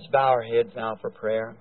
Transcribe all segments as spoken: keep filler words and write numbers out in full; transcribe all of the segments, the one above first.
Let's bow our heads now for prayer.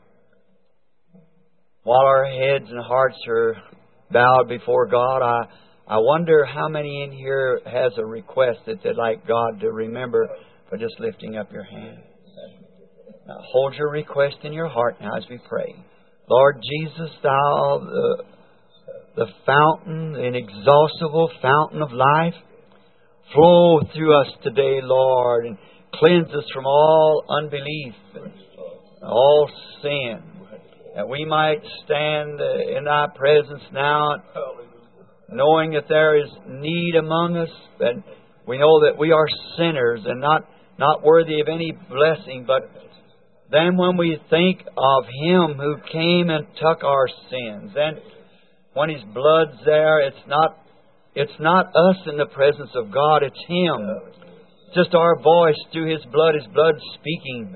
While our heads and hearts are bowed before God, I, I wonder how many in here has a request that they'd like God to remember for just lifting up your hand. Now, hold your request in your heart now as we pray. Lord Jesus, Thou, the, the fountain, the inexhaustible fountain of life, flow through us today, Lord, and cleanse us from all unbelief and all sin, that we might stand in Thy presence now, knowing that there is need among us, and we know that we are sinners and not, not worthy of any blessing. But then when we think of Him who came and took our sins, and when His blood's there, it's not it's not us in the presence of God, it's Him. Just our voice through His blood, His blood speaking.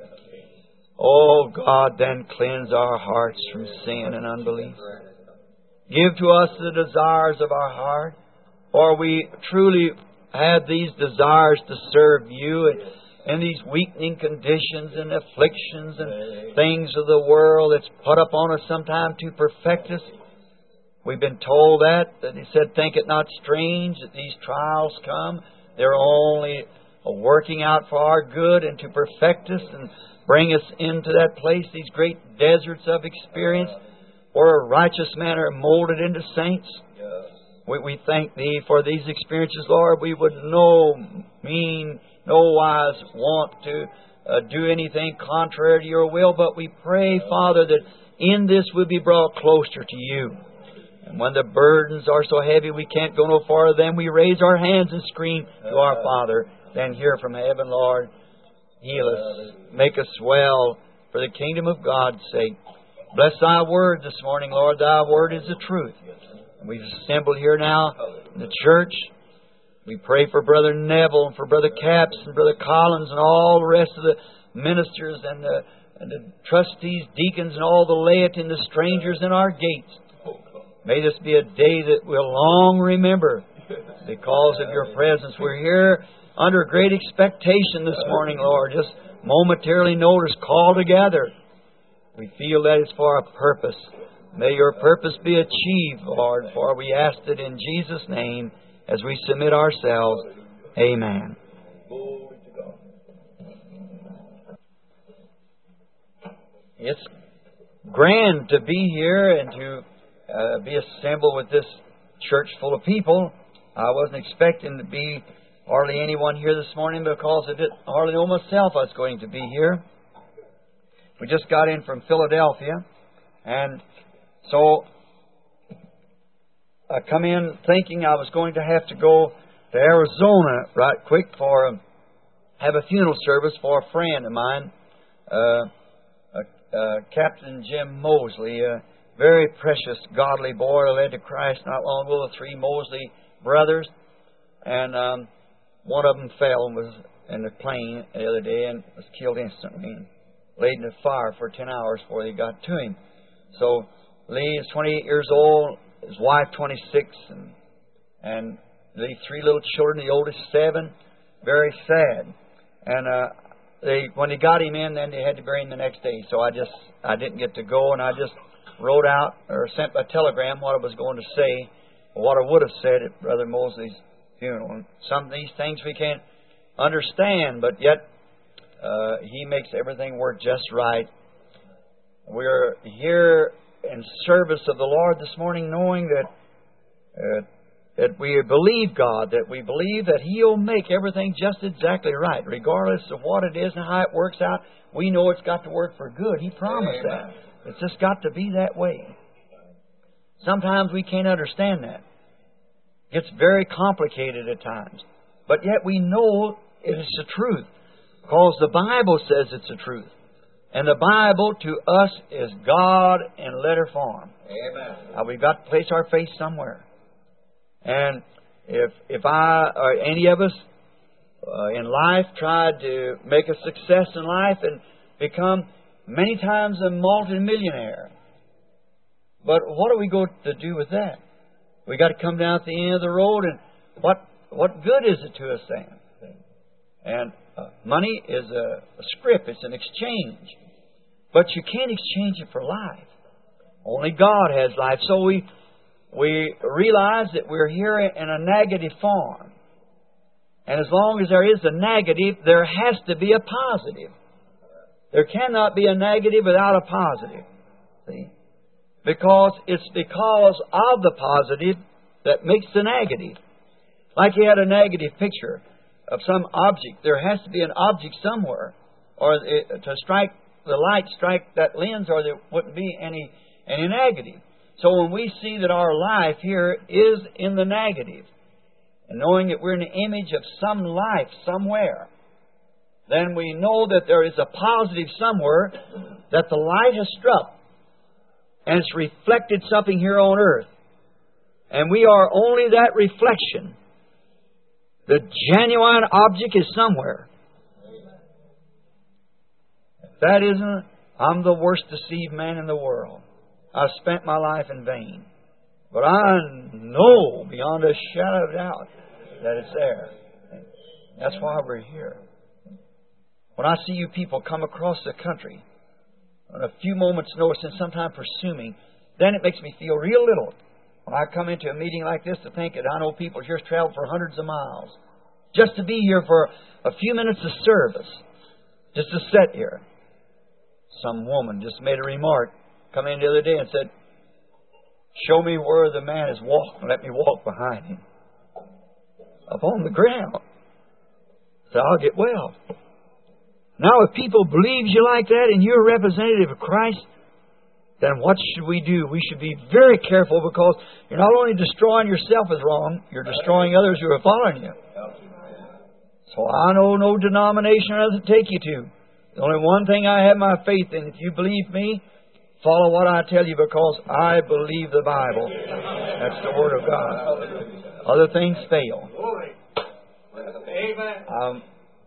Oh God, then cleanse our hearts from sin and unbelief. Give to us the desires of our heart, for we truly have these desires to serve You and, and these weakening conditions and afflictions and things of the world that's put upon us sometime to perfect us. We've been told that, that He said, think it not strange that these trials come. They're only working out for our good and to perfect us and bring us into that place, these great deserts of experience where righteous men are molded into saints. We, we thank Thee for these experiences, Lord. We would no mean, no wise want to uh, do anything contrary to Your will, but we pray, Father, that in this we'll be brought closer to You. And when the burdens are so heavy we can't go no farther, then we raise our hands and scream to our Father. Then hear from heaven, Lord, heal us, make us well for the kingdom of God's sake. Bless Thy word this morning, Lord. Thy word is the truth. We've assembled here now in the church. We pray for Brother Neville and for Brother Capps and Brother Collins and all the rest of the ministers and the, and the trustees, deacons, and all the laity and the strangers in our gates. May this be a day that we'll long remember because of Your presence. We're here under great expectation this morning, Lord. Just momentarily notice, call together. We feel that it's for a purpose. May Your purpose be achieved, Lord, for we ask it in Jesus' name as we submit ourselves. Amen. It's grand to be here and to uh, be assembled with this church full of people. I wasn't expecting to be hardly anyone here this morning because I didn't hardly know myself I was going to be here. We just got in from Philadelphia, and so I come in thinking I was going to have to go to Arizona right quick for um, have a funeral service for a friend of mine, uh, uh, uh, Captain Jim Mosley, a very precious, godly boy led to Christ not long ago. The three Mosley brothers, and um, one of them fell and was in the plane the other day and was killed instantly and laid in the fire for ten hours before they got to him. So Lee is twenty-eight years old, his wife twenty-six, and and the three little children, the oldest seven, very sad. And uh, they when they got him in, then they had to bury him the next day. So I just I didn't get to go, and I just wrote out or sent a telegram what I was going to say, or what I would have said at Brother Mosley's funeral. And some of these things we can't understand, but yet uh, He makes everything work just right. We're here in service of the Lord this morning, knowing that uh, that we believe God, that we believe that He'll make everything just exactly right, regardless of what it is and how it works out. We know it's got to work for good. He promised that. It's just got to be that way. Sometimes we can't understand that. It gets very complicated at times. But yet we know it's the truth, because the Bible says it's the truth. And the Bible to us is God in letter form. Amen. Now, we've got to place our faith somewhere. And if if I or any of us uh, in life tried to make a success in life and become many times a multimillionaire, but what are we going to do with that? We got to come down at the end of the road, and what what good is it to us then? And uh, money is a, a scrip; it's an exchange. But you can't exchange it for life. Only God has life. So we we realize that we're here in a negative form. And as long as there is a negative, there has to be a positive. There cannot be a negative without a positive. See? Because it's because of the positive that makes the negative. Like you had a negative picture of some object. There has to be an object somewhere, or it, to strike the light, strike that lens, or there wouldn't be any any negative. So when we see that our life here is in the negative, and knowing that we're in the image of some life somewhere, then we know that there is a positive somewhere that the light has struck, and it's reflected something here on earth. And we are only that reflection. The genuine object is somewhere. If that isn't, I'm the worst deceived man in the world. I've spent my life in vain. But I know beyond a shadow of doubt that it's there. That's why we're here. When I see you people come across the country on a few moments' notice and sometimes pursue me, then it makes me feel real little. When I come into a meeting like this to think that I know people here traveled for hundreds of miles just to be here for a few minutes of service, just to sit here. Some woman just made a remark, come in the other day and said, show me where the man is walking, let me walk behind him. Upon the ground. So I'll get well. Now if people believe you like that and you're a representative of Christ, then what should we do? We should be very careful, because you're not only destroying yourself as wrong, you're destroying others who are following you. So I know no denomination doesn't take you to. The only one thing I have my faith in, if you believe me, follow what I tell you, because I believe the Bible. That's the Word of God. Other things fail. Um,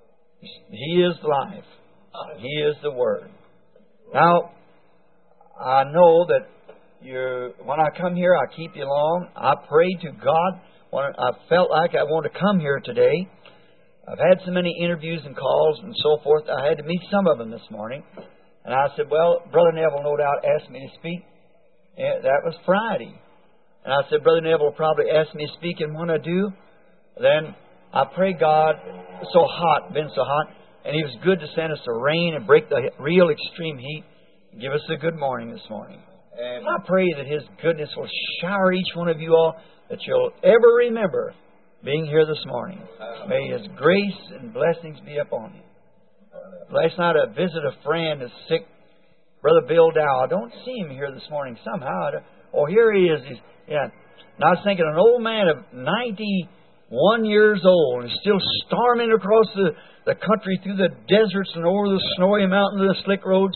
he is life. He is the Word. Now, I know that you, when I come here, I keep you long. I prayed to God when I felt like I wanted to come here today. I've had so many interviews and calls and so forth. I had to meet some of them this morning. And I said, well, Brother Neville no doubt asked me to speak. And that was Friday. And I said, Brother Neville will probably ask me to speak, and when I do, then I pray God, it's so hot, been so hot, and He was good to send us the rain and break the real extreme heat. Give us a good morning this morning. And I pray that His goodness will shower each one of you all, that you'll ever remember being here this morning. May His grace and blessings be upon you. Last night I visited a friend that's sick, Brother Bill Dow. I don't see him here this morning somehow. Oh, here he is. He's, yeah. And I was thinking, an old man of ninety-one years old and still storming across the, the country through the deserts and over the snowy mountains and the slick roads.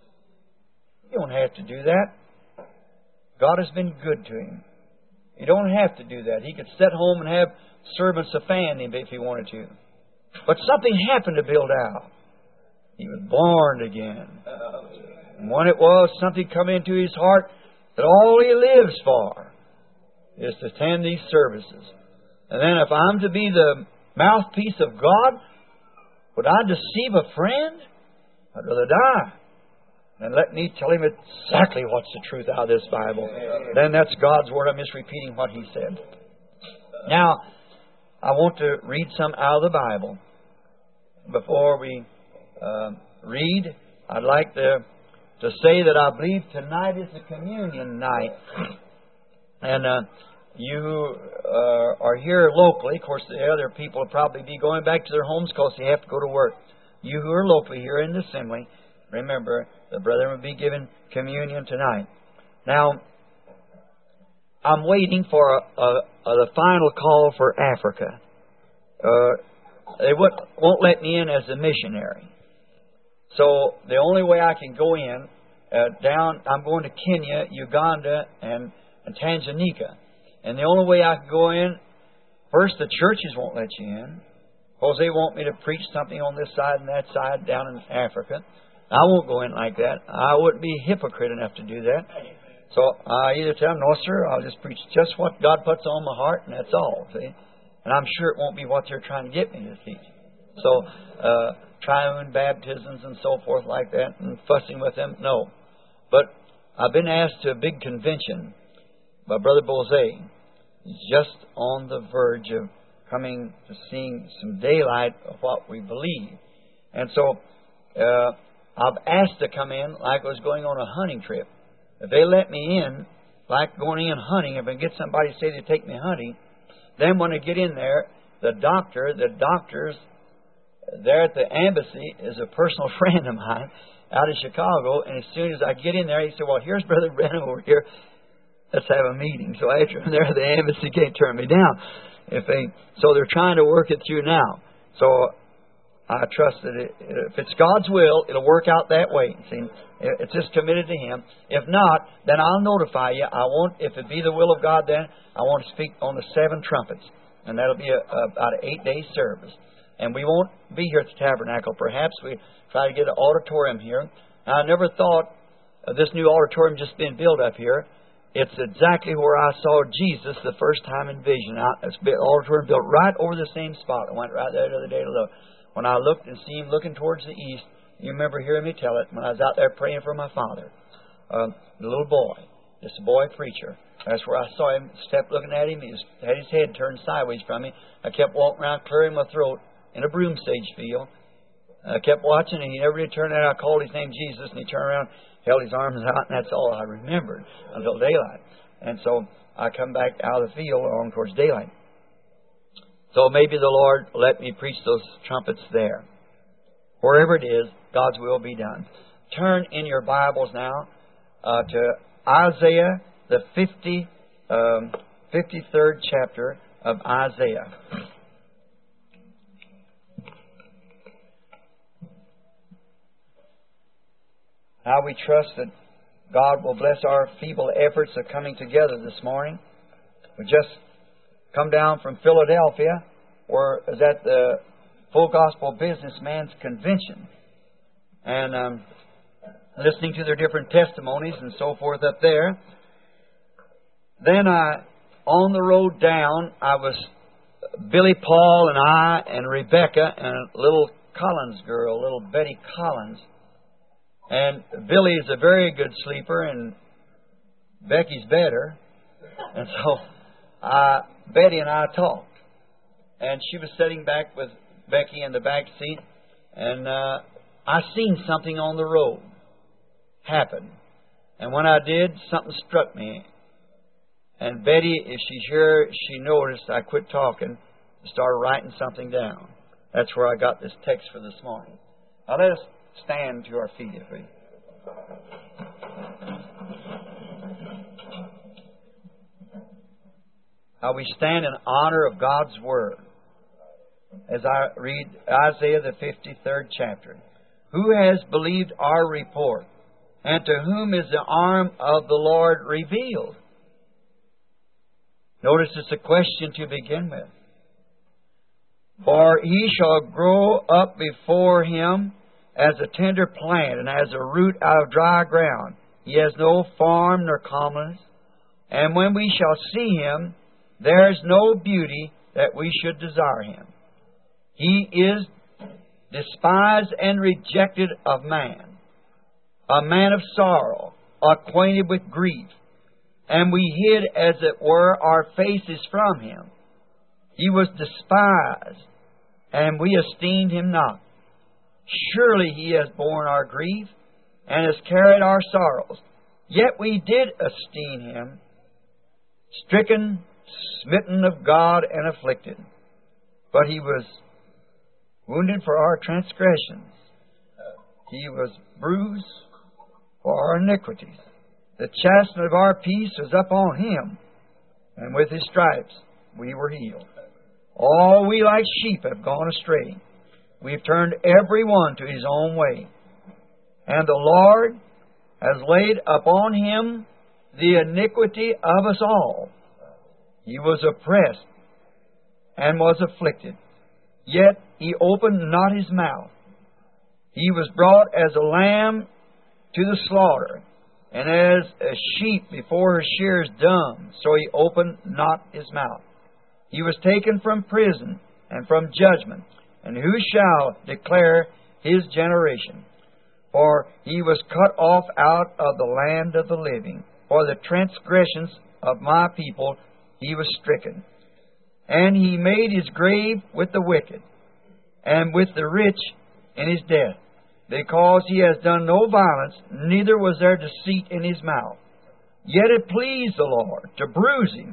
You don't have to do that. God has been good to him. You don't have to do that. He could sit home and have servants to fan him if he wanted to. But something happened to Bill Dow. He was born again. And when it was, something come into his heart that all he lives for is to attend these services. And then if I'm to be the mouthpiece of God, would I deceive a friend? I'd rather die. And let me tell him exactly what's the truth out of this Bible. Then that's God's Word. I'm just repeating what He said. Now, I want to read some out of the Bible. Before we uh, read, I'd like to, to say that I believe tonight is the communion night. And uh, you uh, are here locally. Of course, the other people will probably be going back to their homes because they have to go to work. You who are locally here in the assembly, remember, the brethren will be given communion tonight. Now, I'm waiting for a, a, a, the final call for Africa. Uh, they would, won't let me in as a missionary. So the only way I can go in, uh, down, I'm going to Kenya, Uganda, and, and Tanzania. And the only way I can go in, first the churches won't let you in, because they want me to preach something on this side and that side down in Africa. I won't go in like that. I wouldn't be a hypocrite enough to do that. So I either tell them, no, sir, I'll just preach just what God puts on my heart, and that's all. See? And I'm sure it won't be what they're trying to get me to teach. So, uh, triune baptisms and so forth like that, and fussing with them, no. But I've been asked to a big convention by Brother Bose. He's just on the verge of coming to seeing some daylight of what we believe. And so, uh, I've asked to come in like I was going on a hunting trip. If they let me in, like going in hunting, if I get somebody to say they take me hunting, then when I get in there, the doctor, the doctors there at the embassy is a personal friend of mine out of Chicago, and as soon as I get in there, he said, well, here's Brother Branham over here. Let's have a meeting. So after I'm there at the embassy, can't turn me down. If they, so they're trying to work it through now. So I trust that it, if it's God's will, it'll work out that way. See, it's just committed to Him. If not, then I'll notify you. I want, if it be the will of God, then I want to speak on the seven trumpets, and that'll be a, a, about an eight-day service. And we won't be here at the tabernacle. Perhaps we try to get an auditorium here. Now, I never thought of this new auditorium just being built up here. It's exactly where I saw Jesus the first time in vision. It's an auditorium built right over the same spot. I went right there the other day to look. When I looked and see Him looking towards the east, you remember hearing me tell it when I was out there praying for my father. Um, the little boy, this boy preacher. That's where I saw him, stepped looking at him. He had his head turned sideways from me. I kept walking around clearing my throat in a broom sage field. I kept watching, and he never did turn out. I called his name Jesus, and he turned around, held his arms out, and that's all I remembered until daylight. And so I come back out of the field along towards daylight. So maybe the Lord let me preach those trumpets there. Wherever it is, God's will be done. Turn in your Bibles now uh, to Isaiah, the fifty, um, fifty-third chapter of Isaiah. Now we trust that God will bless our feeble efforts of coming together this morning. We just come down from Philadelphia, where is at the Full Gospel Businessman's Convention, and um, listening to their different testimonies and so forth up there. Then I, on the road down, I was Billy Paul and I and Rebecca and a little Collins girl, little Betty Collins. And Billy is a very good sleeper, and Becky's better. And so uh, Betty and I talked. And she was sitting back with Becky in the back seat. And uh, I seen something on the road happen. And when I did, something struck me. And Betty, if she's here, she noticed I quit talking and started writing something down. That's where I got this text for this morning. Now let us stand to our feet, if we. How we stand in honor of God's Word. As I read Isaiah the fifty-third chapter. Who has believed our report? And to whom is the arm of the Lord revealed? Notice it's a question to begin with. For he shall grow up before him as a tender plant, and as a root out of dry ground. He has no form nor comeliness. And when we shall see him, there is no beauty that we should desire him. He is despised and rejected of man, a man of sorrow, acquainted with grief. And we hid, as it were, our faces from him. He was despised, and we esteemed him not. Surely he has borne our grief, and has carried our sorrows. Yet we did esteem him stricken, smitten of God, and afflicted. But he was wounded for our transgressions. He was bruised for our iniquities. The chastisement of our peace was upon him, and with his stripes we were healed. All we like sheep have gone astray. We've turned every one to his own way. And the Lord has laid upon him the iniquity of us all. He was oppressed and was afflicted, yet he opened not his mouth. He was brought as a lamb to the slaughter, and as a sheep before her shearers dumb, so he opened not his mouth. He was taken from prison and from judgment, And who shall declare his generation? For he was cut off out of the land of the living. For the transgressions of my people he was stricken. And he made his grave with the wicked, and with the rich in his death, because he has done no violence, neither was there deceit in his mouth. Yet it pleased the Lord to bruise him.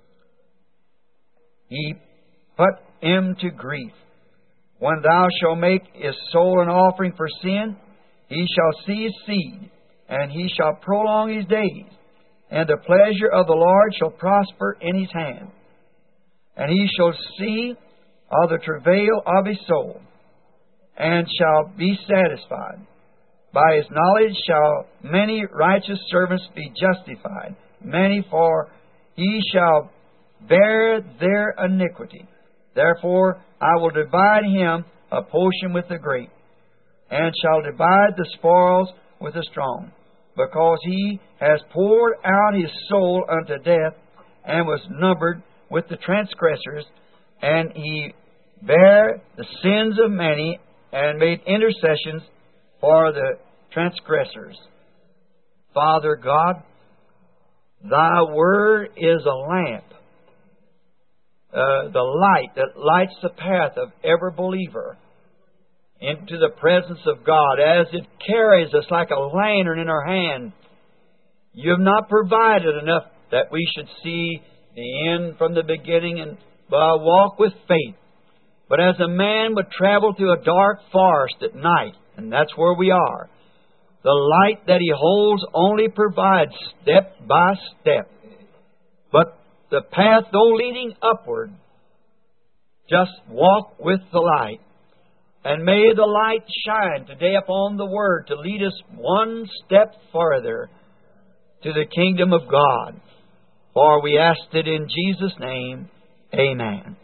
He put him to grief. When thou shalt make his soul an offering for sin, he shall see his seed, and he shall prolong his days, and the pleasure of the Lord shall prosper in his hand. And he shall see of the travail of his soul, and shall be satisfied. By his knowledge shall many righteous servants be justified, many, for he shall bear their iniquity. Therefore I will divide him a portion with the great, and shall divide the spoils with the strong, because he has poured out his soul unto death, and was numbered with the transgressors, and he bare the sins of many, and made intercessions for the transgressors. Father God, Thy Word is a lamp, uh, the light that lights the path of every believer into the presence of God, as it carries us like a lantern in our hand. You have not provided enough that we should see the end from the beginning and uh, walk with faith. But as a man would travel through a dark forest at night, and that's where we are, the light that He holds only provides step by step. But the path, though leading upward, just walk with the light. And may the light shine today upon the Word to lead us one step further to the kingdom of God. For we asked it in Jesus' name. Amen.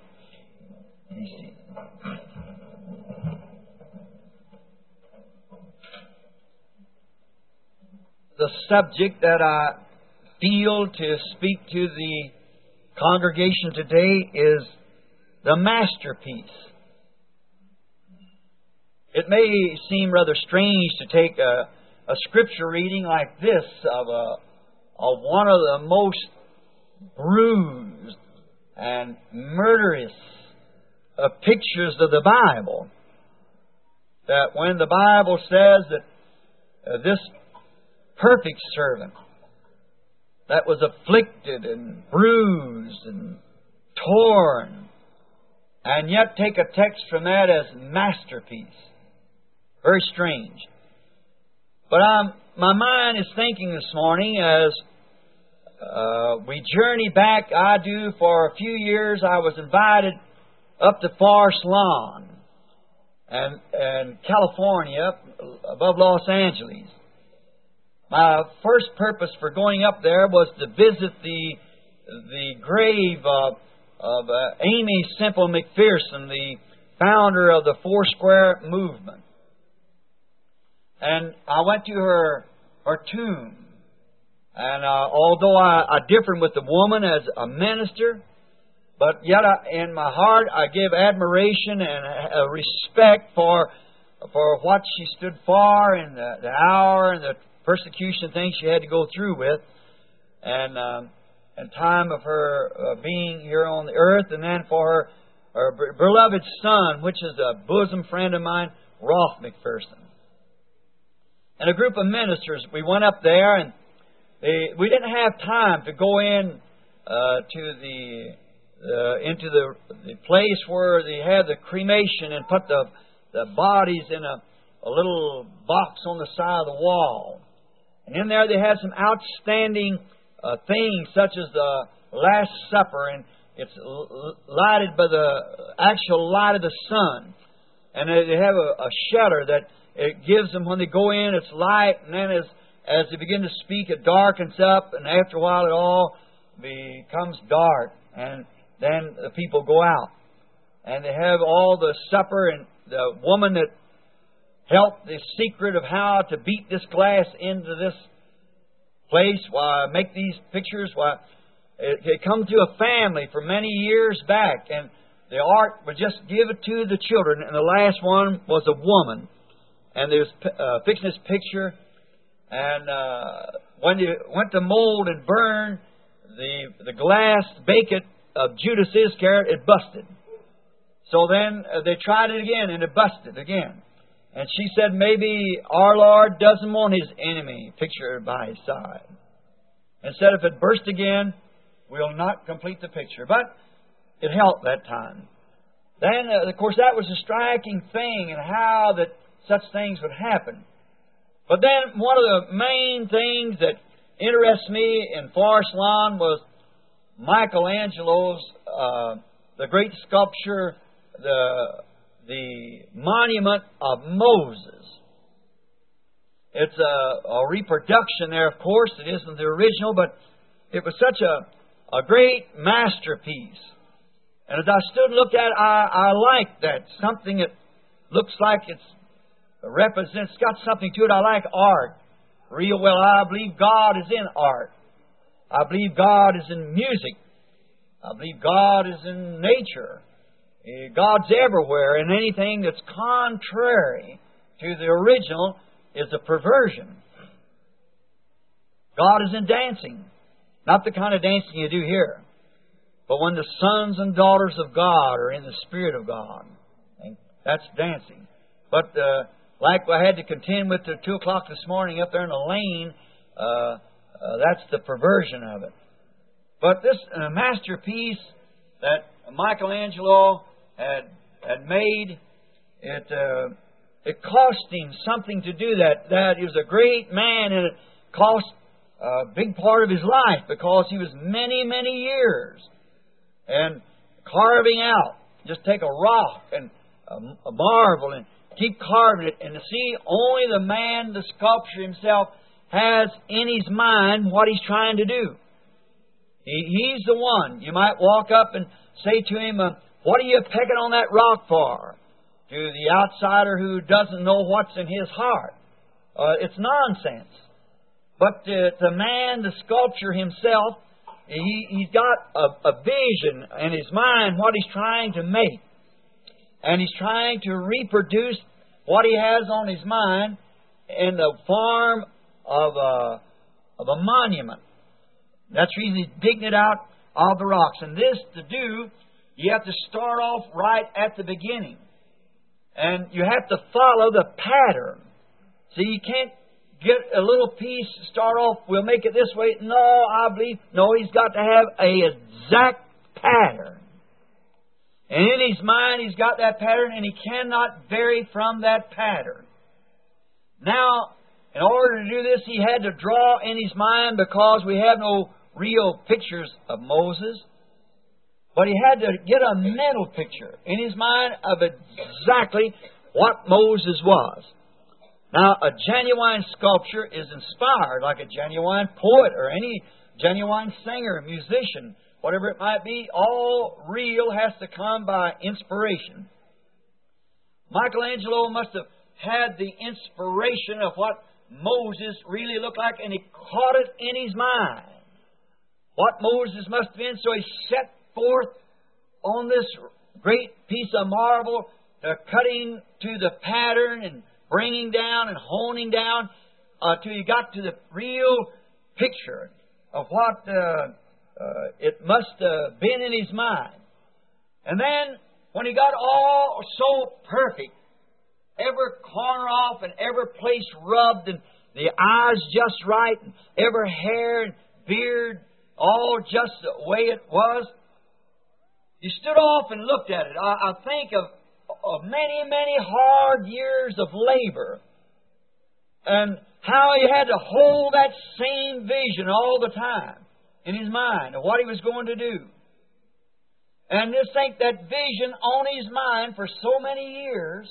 The subject that I feel to speak to the congregation today is the masterpiece. It may seem rather strange to take a, a scripture reading like this of, a, of one of the most bruised and murderous uh, pictures of the Bible. That when the Bible says that uh, this perfect servant that was afflicted and bruised and torn, and yet take a text from that as masterpiece. Very strange. But I'm, my mind is thinking this morning as uh, we journey back. I do for a few years. I was invited up to Forest Lawn and, and California, above Los Angeles. My first purpose for going up there was to visit the the grave of, of uh, Amy Semple McPherson, the founder of the Foursquare movement. And I went to her her tomb. And uh, although I, I differed with the woman as a minister, but yet I, in my heart I give admiration and a, a respect for for what she stood for in the, the hour and the persecution things she had to go through with, and um, and time of her uh, being here on the earth, and then for her, her beloved son, which is a bosom friend of mine, Rolf McPherson. And a group of ministers, we went up there, and they, we didn't have time to go in uh, to the uh, into the the place where they had the cremation and put the the bodies in a, a little box on the side of the wall. And in there they had some outstanding uh, things, such as the Last Supper, and it's l- lighted by the actual light of the sun. And they have a, a shutter that it gives them when they go in. It's light, and then as as they begin to speak, it darkens up, and after a while, it all becomes dark, and then the people go out, and they have all the supper, and the woman that helped the secret of how to beat this glass into this place, why I make these pictures, why it, it come to a family for many years back, and the ark would just give it to the children, and the last one was a woman. And there's uh, fixing this picture, and uh, when you went to mold and burn the the glass bacon of Judas Iscariot, it busted. So then uh, they tried it again, and it busted again. And she said, maybe our Lord doesn't want His enemy pictured by His side. And said, if it burst again, we'll not complete the picture. But it helped that time. Then, uh, of course, that was a striking thing, and how that such things would happen. But then one of the main things that interests me in Forest Lawn was Michelangelo's, uh, the great sculpture, the, the Monument of Moses. It's a, a reproduction there, of course. It isn't the original, but it was such a, a great masterpiece. And as I stood and looked at it, I, I liked that. Something that looks like it's represents, got something to it. I like art real well. I believe God is in art. I believe God is in music. I believe God is in nature. God's everywhere, and anything that's contrary to the original is a perversion. God is in dancing. Not the kind of dancing you do here, but when the sons and daughters of God are in the Spirit of God. And that's dancing. But uh, like I had to contend with at two o'clock this morning up there in the lane, uh, uh, that's the perversion of it. But this uh, masterpiece that Michelangelo had had made, it uh, it cost him something to do that. That he was a great man, and it cost a big part of his life, because he was many, many years and carving out. Just take a rock and a, a marble and keep carving it, and to see only the man, the sculptor himself, has in his mind what he's trying to do. He, he's the one. You might walk up and say to him, uh, what are you pecking on that rock for? To the outsider who doesn't know what's in his heart. Uh, it's nonsense. But uh, the man, the sculptor himself, he, he's got a, a vision in his mind what he's trying to make. And he's trying to reproduce what he has on his mind in the form of a, of a monument. That's the reason he's digging it out of the rocks. And this to do, you have to start off right at the beginning. And you have to follow the pattern. So you can't get a little piece, start off, we'll make it this way. No, I believe, no, he's got to have an exact pattern. And in his mind, he's got that pattern, and he cannot vary from that pattern. Now, in order to do this, he had to draw in his mind, because we have no real pictures of Moses. But he had to get a mental picture in his mind of exactly what Moses was. Now, a genuine sculpture is inspired, like a genuine poet or any genuine singer, musician, whatever it might be. All real has to come by inspiration. Michelangelo must have had the inspiration of what Moses really looked like, and he caught it in his mind. What Moses must have been, so he set forth on this great piece of marble, uh, cutting to the pattern and bringing down and honing down uh, till you got to the real picture of what uh, uh, it must have been in his mind. And then, when he got all so perfect, every corner off and every place rubbed and the eyes just right and every hair and beard all just the way it was, you stood off and looked at it. I, I think of of many, many hard years of labor, and how he had to hold that same vision all the time in his mind of what he was going to do. And just think that vision on his mind for so many years,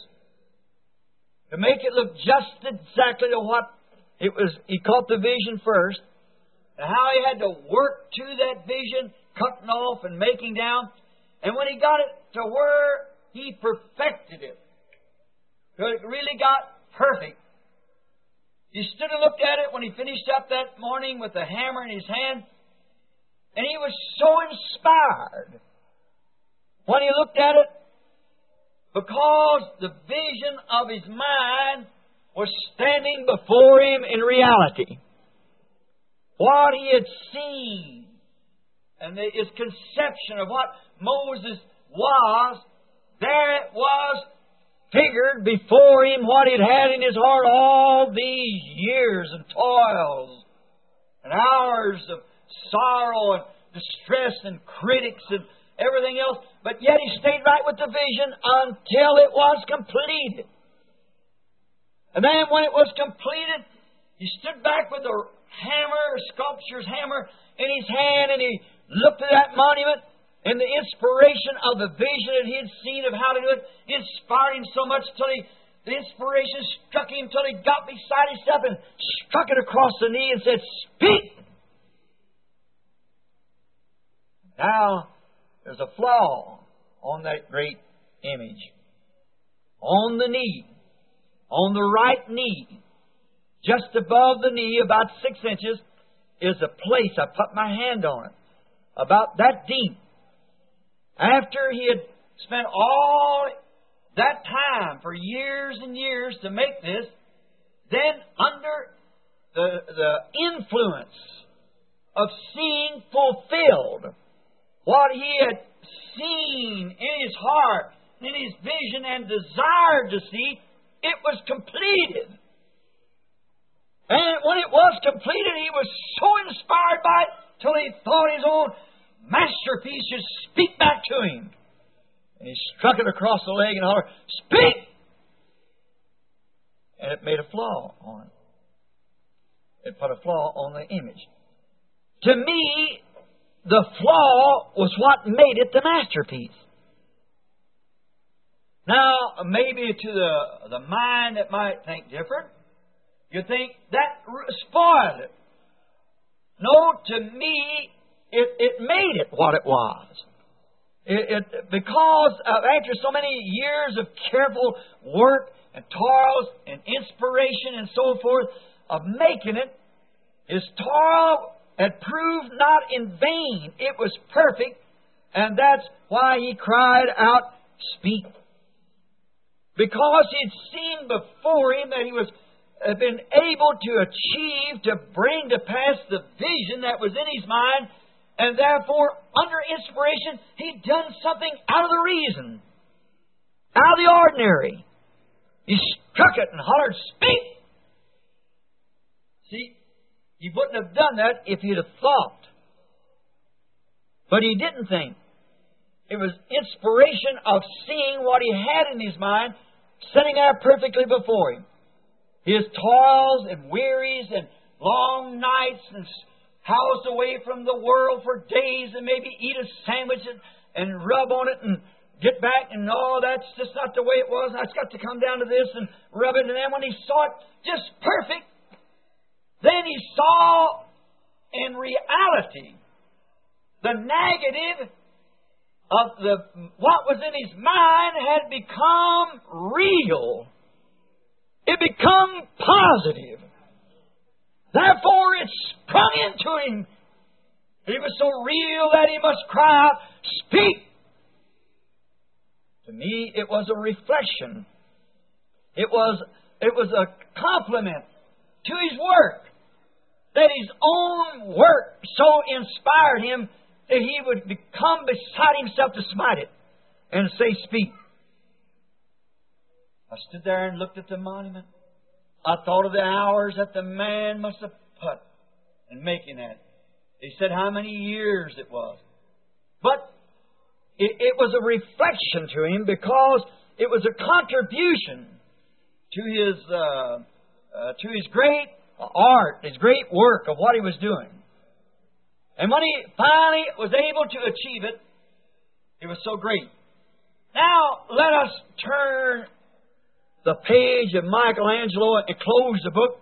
to make it look just exactly to what it was. He caught the vision first, and how he had to work to that vision, cutting off and making down. And when he got it to where he perfected it, it really got perfect. He stood and looked at it when he finished up that morning with the hammer in his hand, and he was so inspired when he looked at it, because the vision of his mind was standing before him in reality. What he had seen and his conception of what Moses was, there it was figured before him what he'd had in his heart all these years and toils and hours of sorrow and distress and critics and everything else. But yet he stayed right with the vision until it was completed. And then when it was completed, he stood back with a hammer, a sculptor's hammer in his hand, and he looked at that monument, and the inspiration of the vision that he had seen of how to do it inspired him so much till he, the inspiration struck him till he got beside himself and struck it across the knee and said, "Speak!" Now, there's a flaw on that great image. On the knee, on the right knee, just above the knee, about six inches, is a place. I put my hand on it, about that deep. After he had spent all that time for years and years to make this, then under the, the influence of seeing fulfilled what he had seen in his heart, in his vision, and desired to see, it was completed. And when it was completed, he was so inspired by it till he thought his own masterpiece should speak back to him. And he struck it across the leg and hollered, "Speak!" And it made a flaw on it. It put a flaw on the image. To me, the flaw was what made it the masterpiece. Now, maybe to the, the mind that might think different, you think that spoiled it. No, to me, it, it made it what it was. It, it, because of, after so many years of careful work and toils and inspiration and so forth of making it, his toil had proved not in vain. It was perfect, and that's why he cried out, "Speak." Because he'd seen before him that he was had been able to achieve, to bring to pass the vision that was in his mind, and therefore, under inspiration, he'd done something out of the reason, out of the ordinary. He struck it and hollered, "Speak!" See, he wouldn't have done that if he'd have thought. But he didn't think. It was inspiration of seeing what he had in his mind, sitting there perfectly before him. His toils and wearies and long nights and housed away from the world for days and maybe eat a sandwich and, and rub on it and get back and no, that's just not the way it was. I've got to come down to this and rub it. And then when he saw it just perfect, then he saw in reality the negative of the what was in his mind had become real. It become positive. Therefore, it sprung into him. It was so real that he must cry out, "Speak!" To me, it was a reflection. It was, it was a compliment to his work. That his own work so inspired him that he would become beside himself to smite it and say, "Speak." I stood there and looked at the monument. I thought of the hours that the man must have put in making that. He said how many years it was. But it, it was a reflection to him because it was a contribution to his uh, uh, to his great art, his great work of what he was doing. And when he finally was able to achieve it, it was so great. Now, let us turn the page of Michelangelo and close the book.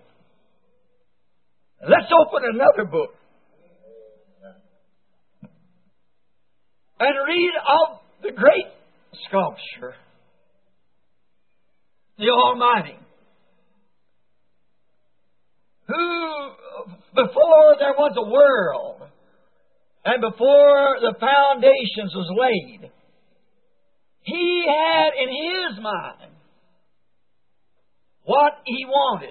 Let's open another book and read of the great sculpture, the Almighty, who, before there was a world, and before the foundations was laid, he had in his mind what he wanted.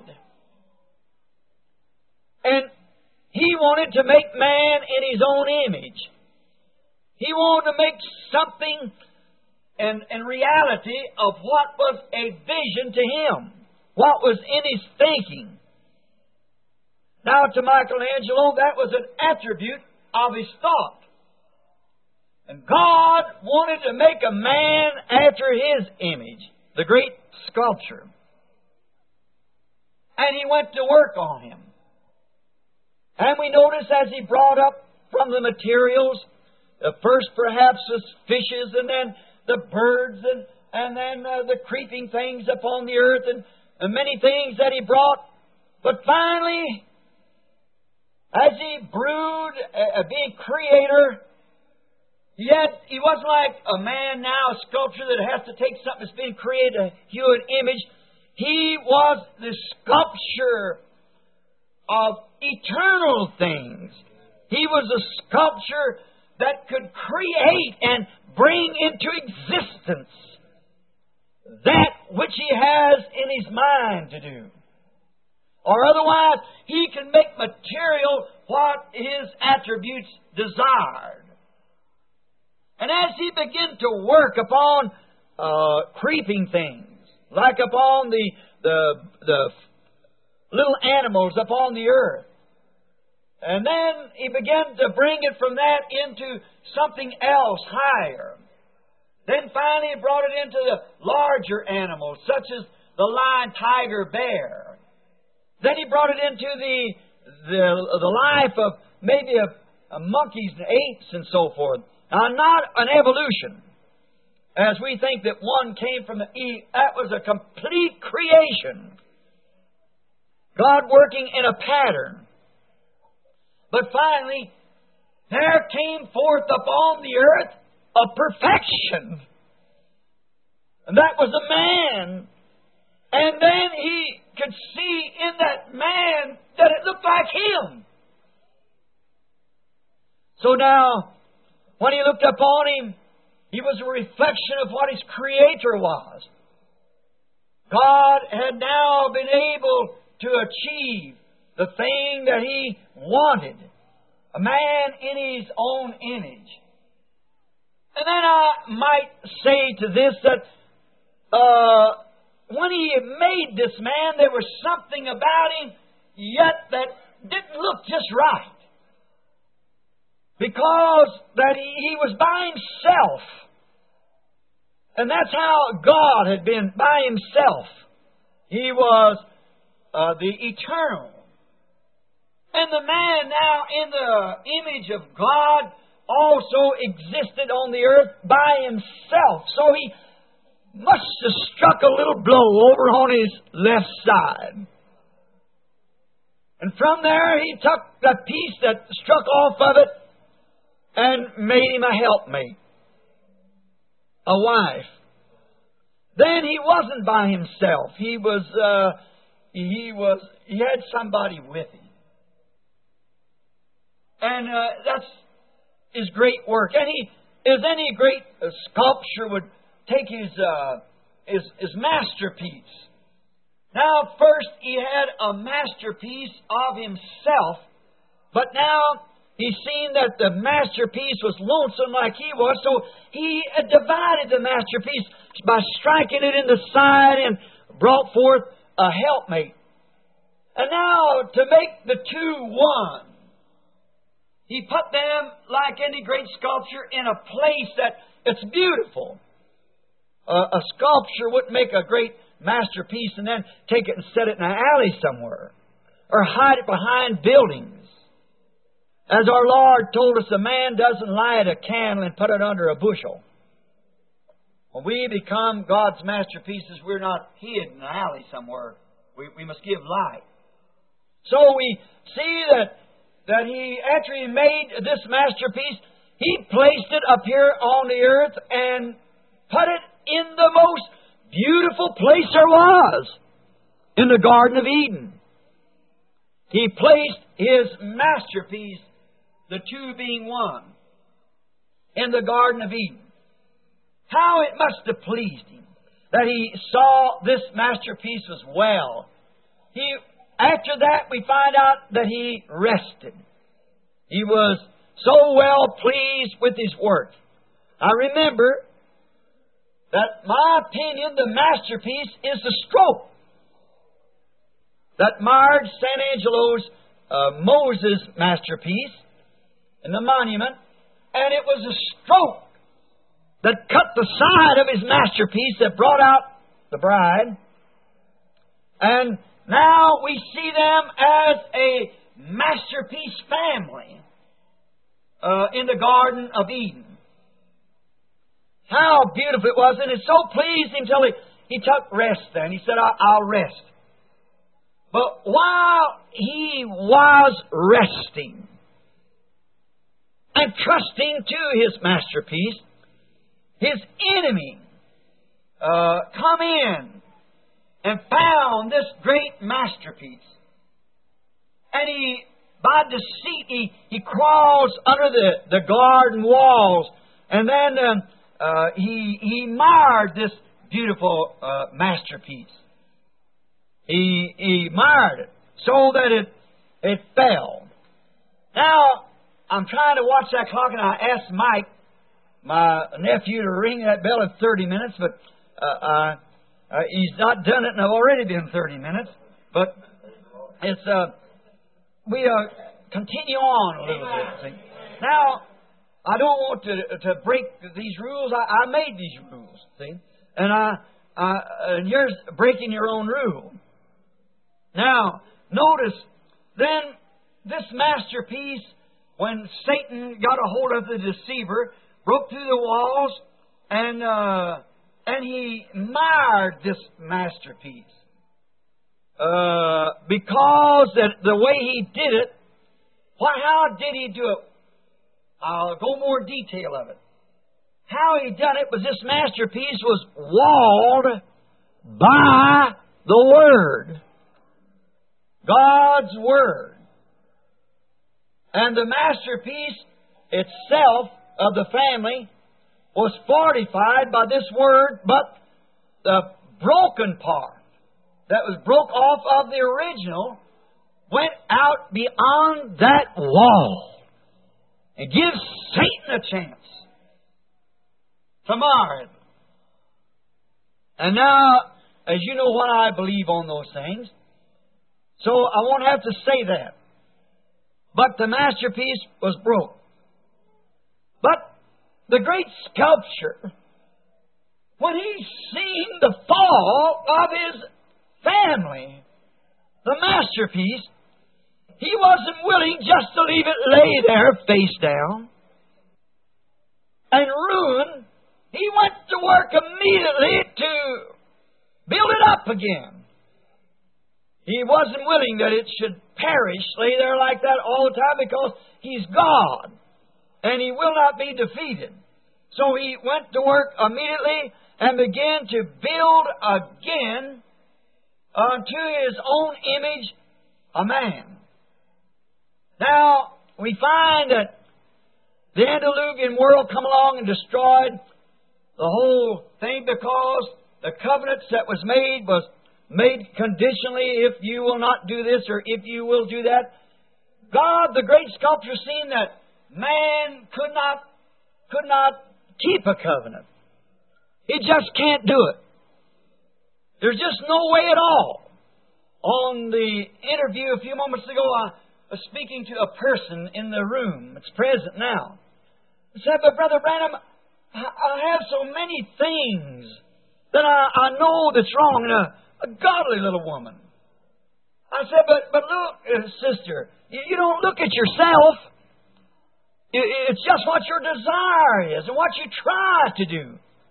And he wanted to make man in his own image. He wanted to make something in, in reality of what was a vision to him, what was in his thinking. Now, to Michelangelo, that was an attribute of his thought. And God wanted to make a man after His image, the great sculpture. And He went to work on him. And we notice as He brought up from the materials, uh, first perhaps the fishes, and then the birds, and, and then uh, the creeping things upon the earth, and, and many things that He brought. But finally, as He brewed, uh, being Creator, yet He wasn't like a man now, a sculpture that has to take something that's been created, a human image. He was the sculpture of eternal things. He was a sculpture that could create and bring into existence that which He has in His mind to do. Or otherwise, He can make material what His attributes desired. And as He began to work upon uh, creeping things, like upon the, the, the little animals upon the earth, and then He began to bring it from that into something else higher. Then finally He brought it into the larger animals, such as the lion, tiger, bear. Then He brought it into the, the, the life of maybe a, a monkeys and apes and so forth. Now, not an evolution, as we think that one came from the Eve. That was a complete creation. God working in a pattern. But finally, there came forth upon the earth a perfection. And that was a man. And then He could see in that man that it looked like Him. So now, when He looked upon him, he was a reflection of what his Creator was. God had now been able to achieve the thing that He wanted. A man in His own image. And then I might say to this that uh, when He made this man, there was something about him yet that didn't look just right. Because that he, he was by Himself. And that's how God had been, by Himself. He was uh, the eternal. And the man now in the image of God also existed on the earth by himself. So he must have struck a little blow over on his left side. And from there he took the piece that struck off of it and made him a helpmate, a wife. Then he wasn't by himself. He was, uh, he was, he had somebody with him. And uh, that's His great work. And he, as any great uh, sculptor would take his, uh, his, his masterpiece. Now, first he had a masterpiece of himself, but now He's seen that the masterpiece was lonesome like he was, so He divided the masterpiece by striking it in the side and brought forth a helpmate. And now, to make the two one, He put them, like any great sculpture, in a place that it's beautiful. Uh, a sculpture wouldn't make a great masterpiece and then take it and set it in an alley somewhere, or hide it behind buildings. As our Lord told us, a man doesn't light a candle and put it under a bushel. When we become God's masterpieces, we're not hid in an alley somewhere. We, we must give light. So we see that, that He, after He made this masterpiece, He placed it up here on the earth and put it in the most beautiful place there was, in the Garden of Eden. He placed His masterpiece, the two being one, in the Garden of Eden. How it must have pleased Him that He saw this masterpiece was well. He, after that, we find out that He rested. He was so well pleased with His work. I remember that, my opinion, the masterpiece is the stroke that marred Saint Angelo's uh, Moses masterpiece in the monument, and it was a stroke that cut the side of his masterpiece that brought out the bride. And now we see them as a masterpiece family uh, in the Garden of Eden. How beautiful it was, and it so pleased Him till He, he took rest then. He said, I'll rest. But while He was resting and trusting to His masterpiece, His enemy uh, come in and found this great masterpiece. And he, by deceit, he, he crawls under the, the garden walls. And then um, uh, he, he marred this beautiful uh, masterpiece. He, he marred it so that it, it fell. Now, I'm trying to watch that clock, and I asked Mike, my nephew, to ring that bell in thirty minutes, but uh, uh, uh, he's not done it, and I've already been thirty minutes. But it's uh, we uh, continue on a little bit. See? Now, I don't want to to break these rules. I, I made these rules, see, and I uh, and you're breaking your own rule. Now, notice then this masterpiece, when Satan got a hold of the deceiver, broke through the walls, and uh, and he marred this masterpiece. Uh, because that the way he did it, what, how did he do it? I'll go more detail of it. How he done it was this masterpiece was walled by the Word. God's Word. And the masterpiece itself of the family was fortified by this Word, but the broken part that was broke off of the original went out beyond that wall and gives Satan a chance to mar it. And now, as you know what I believe on those things, so I won't have to say that. But the masterpiece was broke. But the great sculptor, when he seen the fall of his family, the masterpiece, he wasn't willing just to leave it lay there face down and ruin. He went to work immediately to build it up again. He wasn't willing that it should perish, lay there like that all the time, because He's God and He will not be defeated. So He went to work immediately and began to build again unto His own image a man. Now, we find that the antediluvian world come along and destroyed the whole thing, because the covenants that was made was made conditionally, if you will not do this or if you will do that. God, the great sculptor, seen that man could not could not keep a covenant. He just can't do it. There's just no way at all. On the interview a few moments ago, I was speaking to a person in the room. It's present now. I said, but Brother Branham, I have so many things that I, I know that's wrong in a, a godly little woman. I said, but but look, uh, sister, you, you don't look at yourself. It, it's just what your desire is and what you try to do.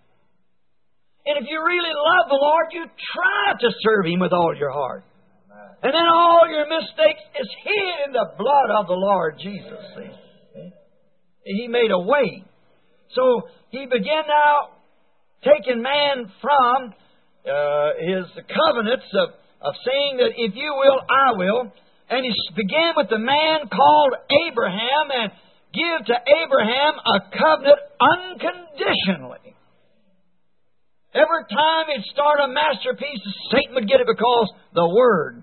And if you really love the Lord, you try to serve Him with all your heart. And then all your mistakes is hid in the blood of the Lord Jesus. See? He made a way. So He began now taking man from uh, his covenants of, of saying that if you will, I will. And He began with the man called Abraham and give to Abraham a covenant unconditionally. Every time he'd start a masterpiece, Satan would get it because the Word.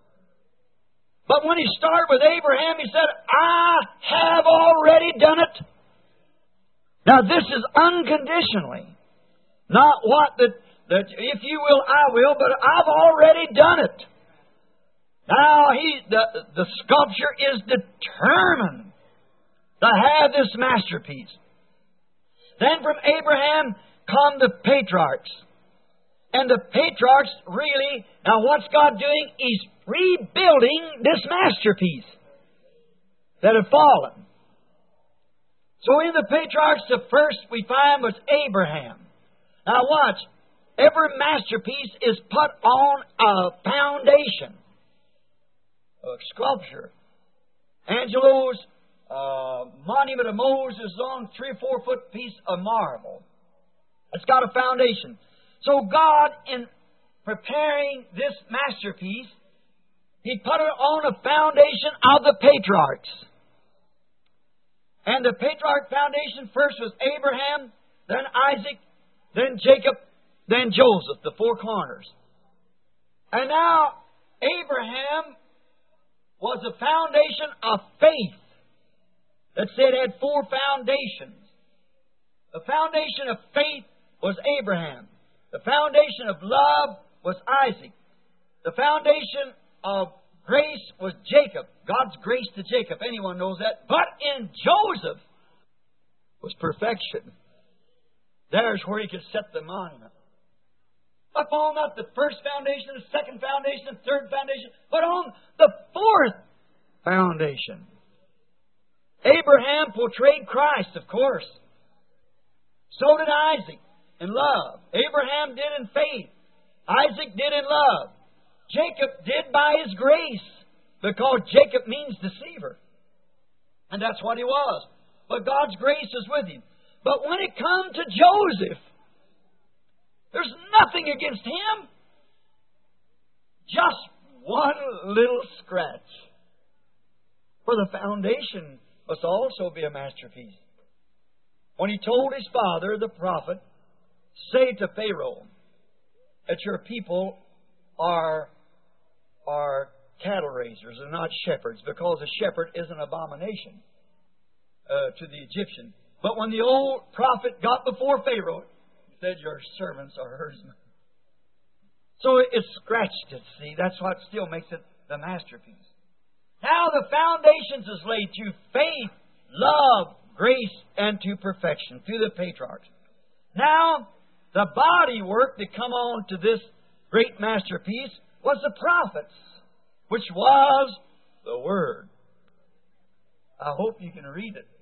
But when he started with Abraham, he said, I have already done it. Now this is unconditionally. Not what that, that if you will, I will, but I've already done it. Now he, the, the sculpture is determined to have this masterpiece. Then from Abraham come the patriarchs. And the patriarchs really, now what's God doing? He's rebuilding this masterpiece that had fallen. So in the patriarchs, the first we find was Abraham. Now watch, every masterpiece is put on a foundation, a sculpture. Angelo's uh, Monument of Moses is on a three or four foot piece of marble. It's got a foundation. So God, in preparing this masterpiece, He put it on a foundation of the patriarchs. And the patriarch foundation first was Abraham, then Isaac, then Jacob, then Joseph, the four corners. And now Abraham was a foundation of faith that said it had four foundations. The foundation of faith was Abraham. The foundation of love was Isaac. The foundation of grace was Jacob. God's grace to Jacob. Anyone knows that. But in Joseph was perfection. There's where he could set the monument. Up on not the first foundation, the second foundation, the third foundation, but on the fourth foundation. Abraham portrayed Christ, of course. So did Isaac in love. Abraham did in faith. Isaac did in love. Jacob did by his grace, because Jacob means deceiver. And that's what he was. But God's grace is with him. But when it comes to Joseph, there's nothing against him. Just one little scratch. For the foundation must also be a masterpiece. When he told his father, the prophet, say to Pharaoh that your people are, are cattle raisers and not shepherds, because a shepherd is an abomination uh, to the Egyptian. But when the old prophet got before Pharaoh, he said, your servants are herdsmen. So it scratched it, see. That's what still makes it the masterpiece. Now the foundations is laid through faith, love, grace, and to perfection, through the patriarchs. Now, the body work that come on to this great masterpiece was the prophets, which was the Word. I hope you can read it.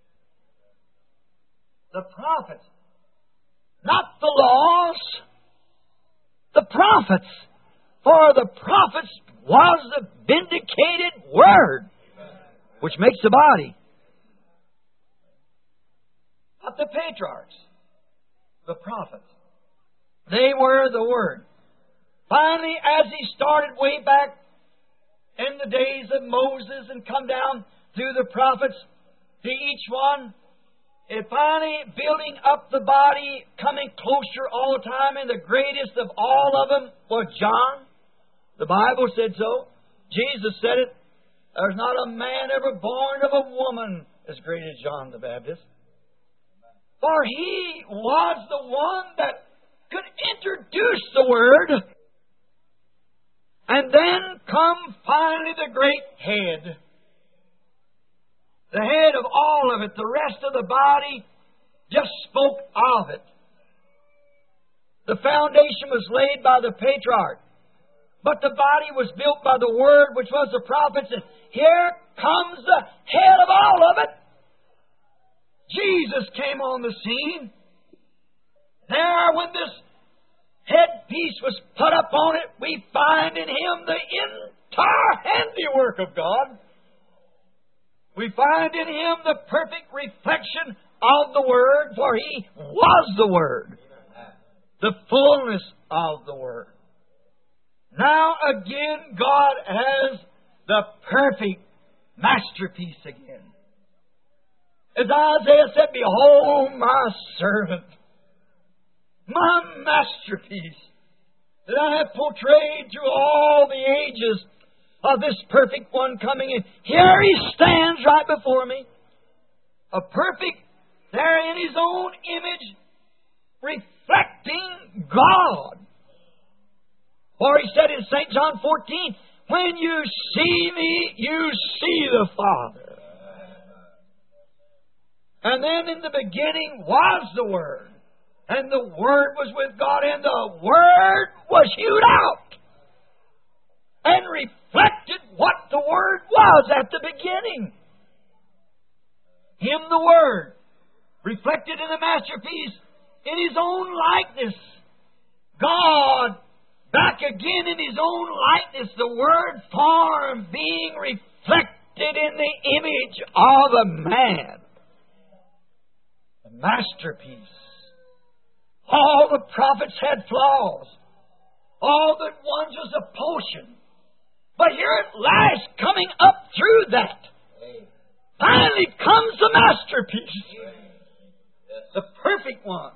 The prophets. Not the laws. The prophets. For the prophets was the vindicated Word, which makes the body. Not the patriarchs. The prophets. They were the Word. Finally, as he started way back in the days of Moses and come down through the prophets to each one, and finally building up the body, coming closer all the time, and the greatest of all of them was John. The Bible said so. Jesus said it. There's not a man ever born of a woman as great as John the Baptist. For he was the one that could introduce the Word. And then come finally the great head. The head of all of it. The rest of the body just spoke of it. The foundation was laid by the patriarch. But the body was built by the Word, which was the prophets. And here comes the head of all of it. Jesus came on the scene. There, when this headpiece was put up on it, we find in Him the entire handiwork of God. We find in Him the perfect reflection of the Word, for He was the Word. The fullness of the Word. Now again, God has the perfect masterpiece again. As Isaiah said, behold my servant. my masterpiece that I have portrayed through all the ages of this perfect one coming in. Here He stands right before me, a perfect, there in His own image, reflecting God. For He said in Saint John fourteen, when you see me, you see the Father. And then in the beginning was the Word. And the Word was with God, and the Word was hewed out and reflected what the Word was at the beginning. Him, the Word, reflected in the masterpiece in His own likeness. God, back again in His own likeness, the Word form being reflected in the image of a man. The masterpiece. All the prophets had flaws. All that ones was a potion. But here at last, coming up through that, finally comes the masterpiece. The perfect one.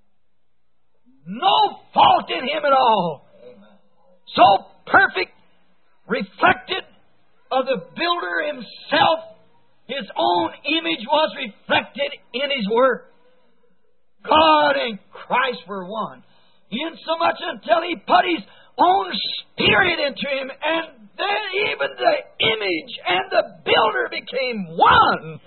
No fault in Him at all. So perfect, reflected of the builder Himself. His own image was reflected in His work. God and Christ were one. Insomuch until He put His own Spirit into Him, and then even the image and the builder became one.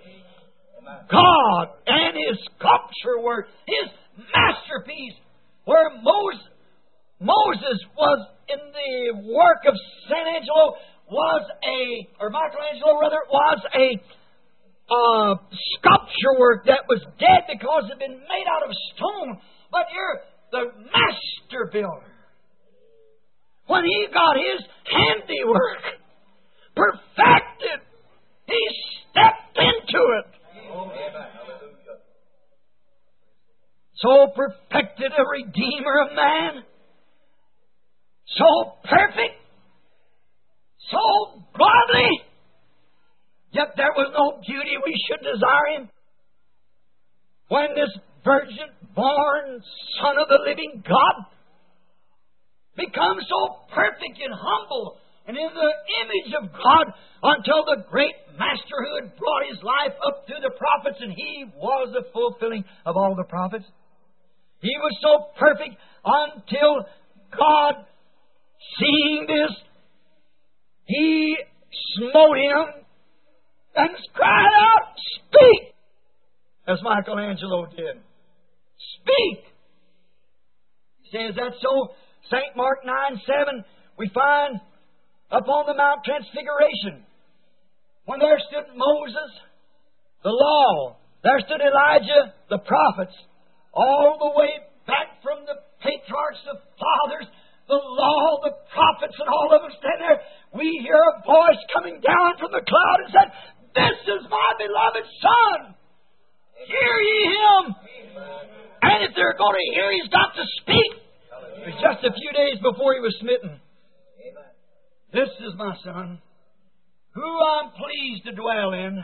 God and His sculpture work, His masterpiece, where Moses, Moses was in the work of Saint Angelo, was a, or Michelangelo rather, was a Uh, sculpture work that was dead because it had been made out of stone. But here, the master builder, when he got his handiwork perfected, he stepped into it. So perfected a Redeemer of man, so perfect, so godly. Yet there was no beauty we should desire Him. When this virgin-born Son of the living God becomes so perfect and humble and in the image of God until the great Master who had brought His life up through the prophets, and He was the fulfilling of all the prophets. He was so perfect until God, seeing this, He smote Him and cried out, "Speak!" as Michelangelo did. Speak! He says that so. Saint Mark nine seven, we find upon the Mount Transfiguration, when there stood Moses, the law, there stood Elijah, the prophets, all the way back from the patriarchs, the fathers, the law, the prophets, and all of them stand there. We hear a voice coming down from the cloud and said, "This is my beloved Son. Hear ye Him." And if they're going to hear, He's got to speak. It was just a few days before He was smitten. "This is my Son, who I'm pleased to dwell in.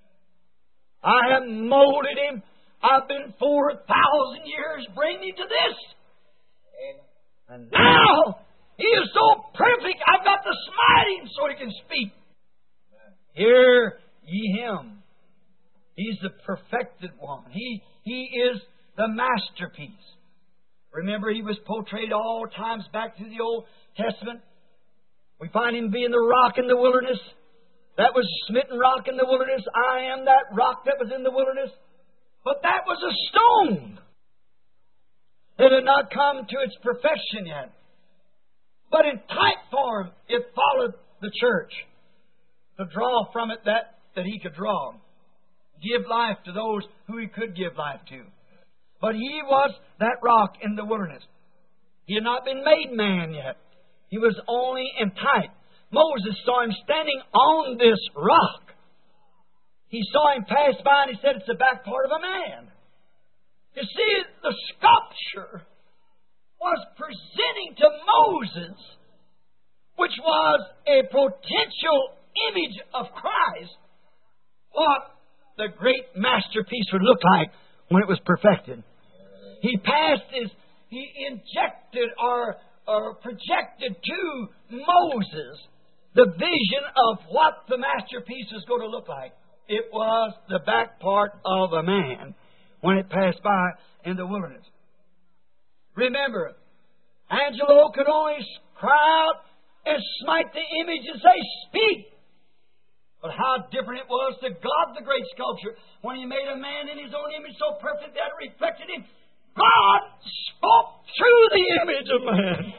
I have molded Him. I've been four thousand years bringing Him to this. And now He is so perfect, I've got to smite Him so He can speak. Hear ye Him." He's the perfected one. He, he is the masterpiece. Remember, He was portrayed all times back through the Old Testament. We find Him being the rock in the wilderness. That was smitten rock in the wilderness. I am that rock that was in the wilderness. But that was a stone. It had not come to its perfection yet. But in type form, it followed the church to draw from it that, that He could draw. Give life to those who He could give life to. But He was that rock in the wilderness. He had not been made man yet. He was only in type. Moses saw Him standing on this rock. He saw Him pass by and he said, "It's the back part of a man." You see, the sculpture was presenting to Moses, which was a potential image of Christ, what the great masterpiece would look like when it was perfected. He passed his, he injected or, or projected to Moses the vision of what the masterpiece was going to look like. It was the back part of a man when it passed by in the wilderness. Remember, Angelo could only cry out and smite the image and say, "Speak!" But how different it was to God, the great sculptor, when He made a man in His own image so perfect that it reflected Him. God spoke through the image of man,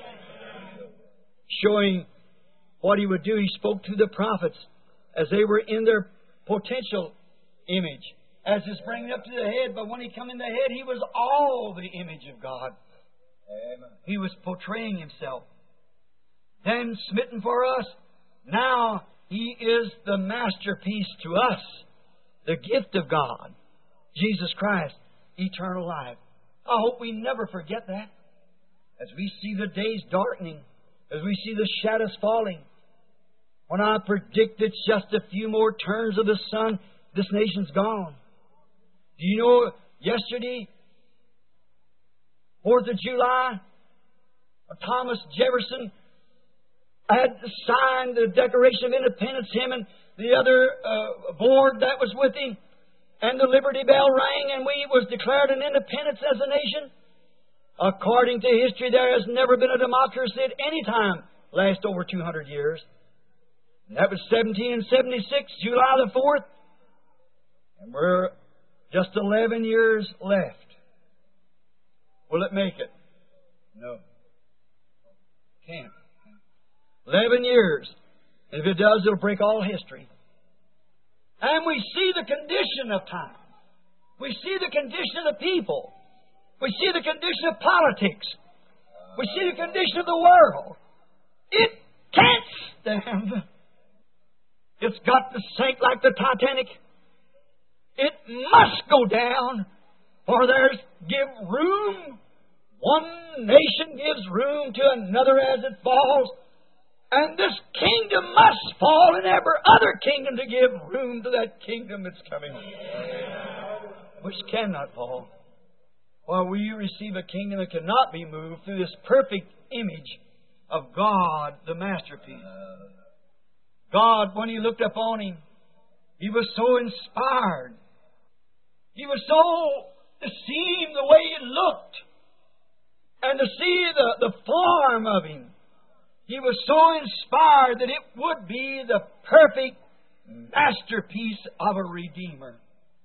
showing what He would do. He spoke to the prophets as they were in their potential image, as is bringing up to the head. But when He come in the head, He was all the image of God. Amen. He was portraying Himself. Then smitten for us, now He is the masterpiece to us, the gift of God, Jesus Christ, eternal life. I hope we never forget that. As we see the days darkening, as we see the shadows falling, when I predict it's just a few more turns of the sun, this nation's gone. Do you know, yesterday, fourth of July, Thomas Jefferson had signed the Declaration of Independence, him and the other uh, board that was with him, and the Liberty Bell rang, and we was declared an independence as a nation. According to history, there has never been a democracy at any time last over two hundred years. And that was seventeen seventy-six, July the fourth. And we're just eleven years left. Will it make it? No. Can't. Eleven years. And if it does, it'll break all history. And we see the condition of time. We see the condition of the people. We see the condition of politics. We see the condition of the world. It can't stand. It's got to sink like the Titanic. It must go down, for there's give room. One nation gives room to another as it falls. And this kingdom must fall in every other kingdom to give room to that kingdom that's coming, which cannot fall. While we receive a kingdom that cannot be moved through this perfect image of God, the masterpiece. God, when He looked upon Him, He was so inspired. He was so, to see Him the way He looked, and to see the, the form of Him, He was so inspired that it would be the perfect masterpiece of a Redeemer.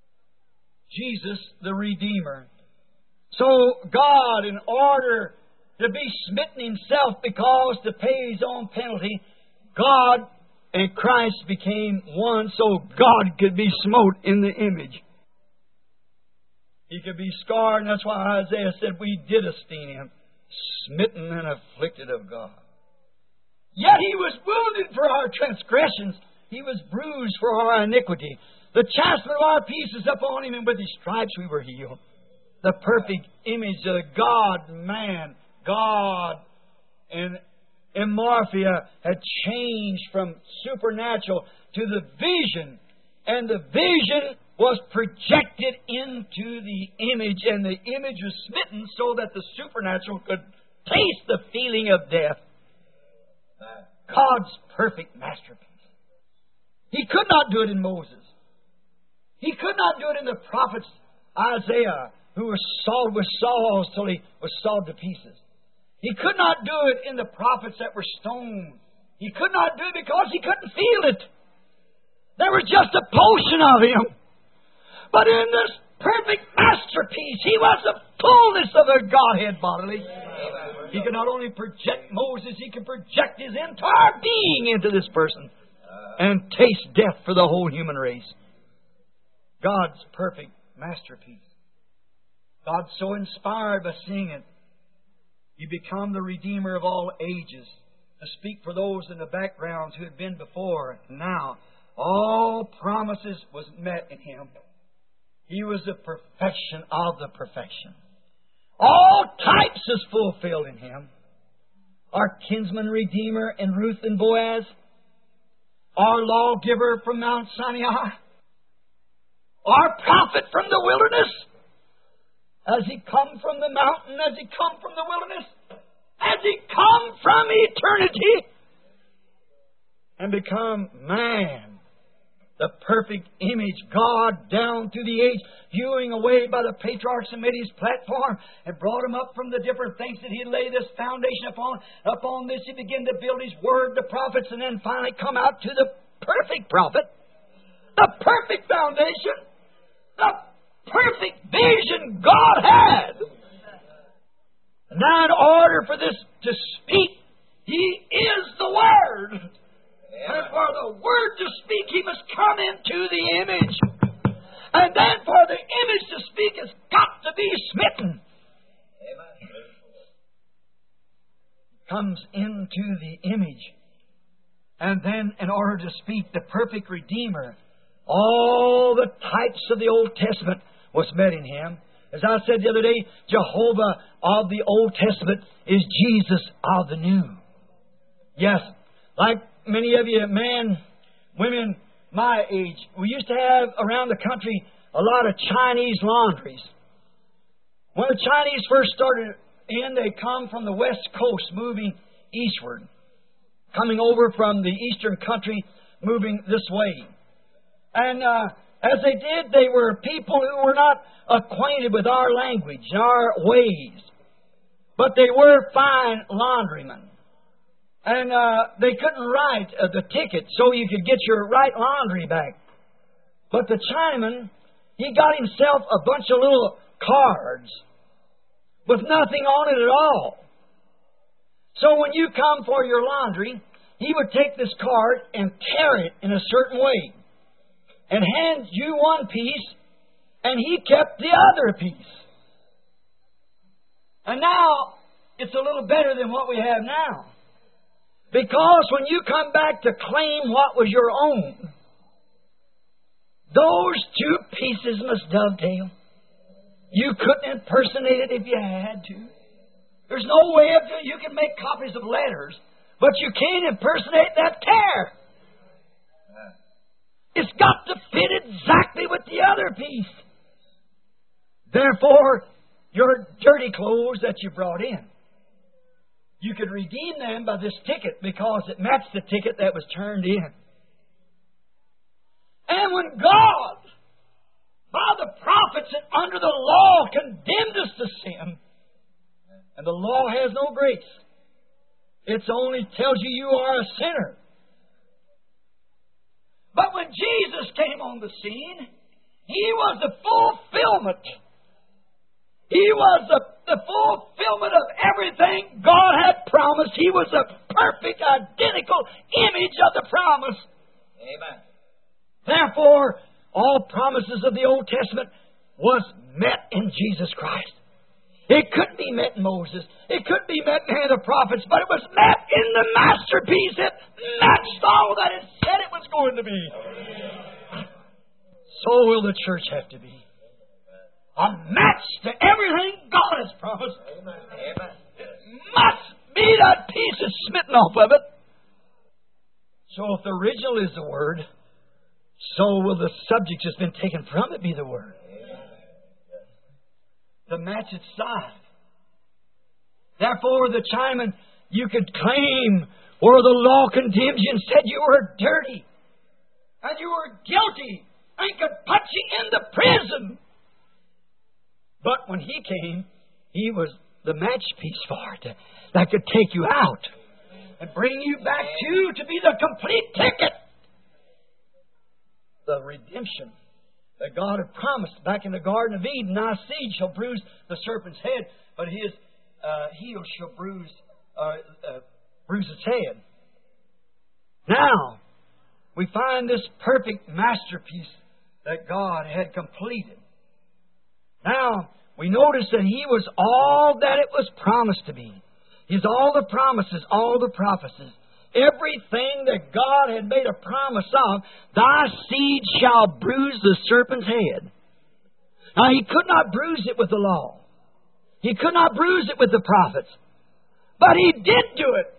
Jesus, the Redeemer. So God, in order to be smitten Himself because to pay His own penalty, God and Christ became one so God could be smote in the image. He could be scarred, and that's why Isaiah said, "We did esteem Him, smitten and afflicted of God. Yet He was wounded for our transgressions. He was bruised for our iniquity. The chastisement of our peace is upon Him, and with His stripes we were healed." The perfect image of God-man, God in, in Morphia had changed from supernatural to the vision. And the vision was projected into the image, and the image was smitten so that the supernatural could taste the feeling of death. God's perfect masterpiece. He could not do it in Moses. He could not do it in the prophets Isaiah, who was sawed with saws till he was sawed to pieces. He could not do it in the prophets that were stoned. He could not do it because he couldn't feel it. There was just a portion of Him. But in this perfect masterpiece, He was the fullness of the Godhead bodily. He could not only project Moses, He could project His entire being into this person and taste death for the whole human race. God's perfect masterpiece. God so inspired by seeing it, you become the Redeemer of all ages. To speak for those in the backgrounds who had been before and now, all promises was met in Him. He was the perfection of the perfection. All types is fulfilled in Him. Our kinsman Redeemer in Ruth and Boaz. Our lawgiver from Mount Sinai. Our prophet from the wilderness. Has He come from the mountain? Has He come from the wilderness? Has He come from eternity and become man? The perfect image, God down through the age, hewing away by the patriarchs and made His platform and brought Him up from the different things that He laid this foundation upon. Upon this He began to build His Word, the prophets, and then finally come out to the perfect prophet, the perfect foundation, the perfect vision God had. Now in order for this to speak, He is the Word. And for the Word to speak, He must come into the image. And then for the image to speak, it's got to be smitten. Comes into the image. And then in order to speak, the perfect Redeemer, all the types of the Old Testament was met in Him. As I said the other day, Jehovah of the Old Testament is Jesus of the New. Yes, like many of you men, women my age, we used to have around the country a lot of Chinese laundries. When the Chinese first started in, they come from the west coast moving eastward, coming over from the eastern country moving this way. And uh, as they did, they were people who were not acquainted with our language and our ways. But they were fine laundrymen. And uh, they couldn't write uh, the ticket so you could get your right laundry back. But the Chinaman, he got himself a bunch of little cards with nothing on it at all. So when you come for your laundry, he would take this card and tear it in a certain way and hand you one piece, and he kept the other piece. And now it's a little better than what we have now. Because when you come back to claim what was your own, those two pieces must dovetail. You couldn't impersonate it if you had to. There's no way of it. You can make copies of letters, but you can't impersonate that tear. It's got to fit exactly with the other piece. Therefore, your dirty clothes that you brought in, you could redeem them by this ticket because it matched the ticket that was turned in. And when God, by the prophets and under the law, condemned us to sin, and the law has no grace, it only tells you you are a sinner. But when Jesus came on the scene, He was the fulfillment. He was the, the fulfillment of everything God had promised. He was the perfect, identical image of the promise. Amen. Therefore, all promises of the Old Testament was met in Jesus Christ. It couldn't be met in Moses. It couldn't be met in any of the prophets, but it was met in the masterpiece. It matched all that it said it was going to be. So will the church have to be. A match to everything God has promised. Amen. It must be that piece is smitten off of it. So if the original is the Word, so will the subject that's been taken from it be the Word. The match its side. Therefore, the Chinaman, you could claim where the law condemns you and said you were dirty and you were guilty and could put you into prison. But when He came, He was the match piece for it that could take you out and bring you back to to be the complete ticket. The redemption that God had promised back in the Garden of Eden. Thy seed shall bruise the serpent's head, but his uh, heel shall bruise uh, uh, bruise its head. Now, we find this perfect masterpiece that God had completed. Now, we notice that He was all that it was promised to be. He's all the promises, all the prophecies. Everything that God had made a promise of, thy seed shall bruise the serpent's head. Now, He could not bruise it with the law. He could not bruise it with the prophets. But He did do it.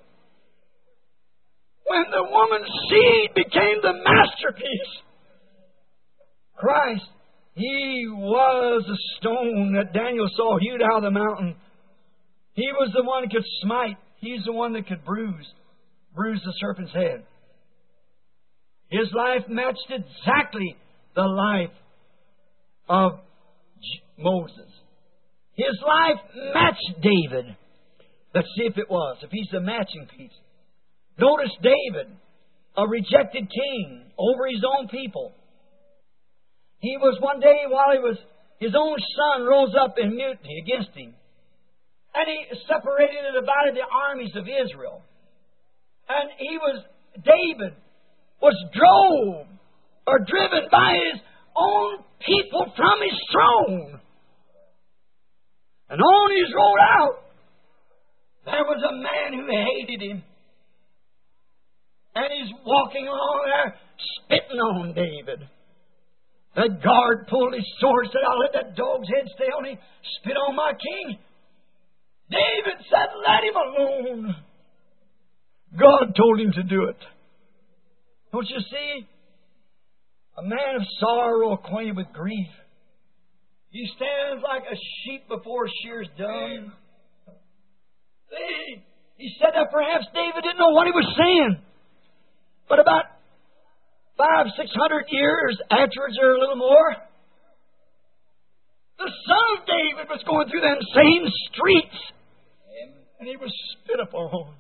When the woman's seed became the masterpiece, Christ, He was a stone that Daniel saw hewed out of the mountain. He was the one that could smite. He's the one that could bruise, bruise the serpent's head. His life matched exactly the life of Moses. His life matched David. Let's see if it was, if he's the matching piece. Notice David, a rejected king over his own people. He was one day while he was, his own son rose up in mutiny against him. And he separated and divided the armies of Israel. And he was, David was drove or driven by his own people from his throne. And on his road out, there was a man who hated him. And he's walking along there, spitting on David. The guard pulled his sword, said, I'll let that dog's head stay on him, spit on my king. David said, let him alone. God told him to do it. Don't you see? A man of sorrow, acquainted with grief. He stands like a sheep before shears done. See, he said that perhaps David didn't know what he was saying. But about five, six hundred years afterwards, or a little more, the son of David was going through them same streets. And he was spit upon.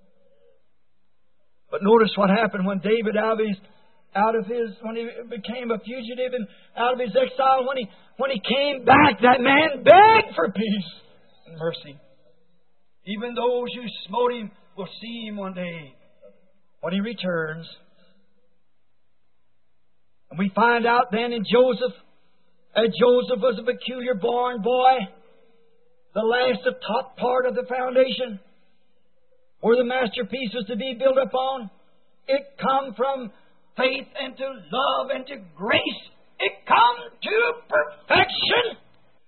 But notice what happened when David, out of his, out of his, when he became a fugitive and out of his exile, when he, when he came back, that man begged for peace and mercy. Even those who smote him will see him one day when he returns. And we find out then in Joseph, that Joseph was a peculiar born boy. The last, the top part of the foundation, where the masterpiece was to be built upon, it come from faith and to love and to grace. It come to perfection.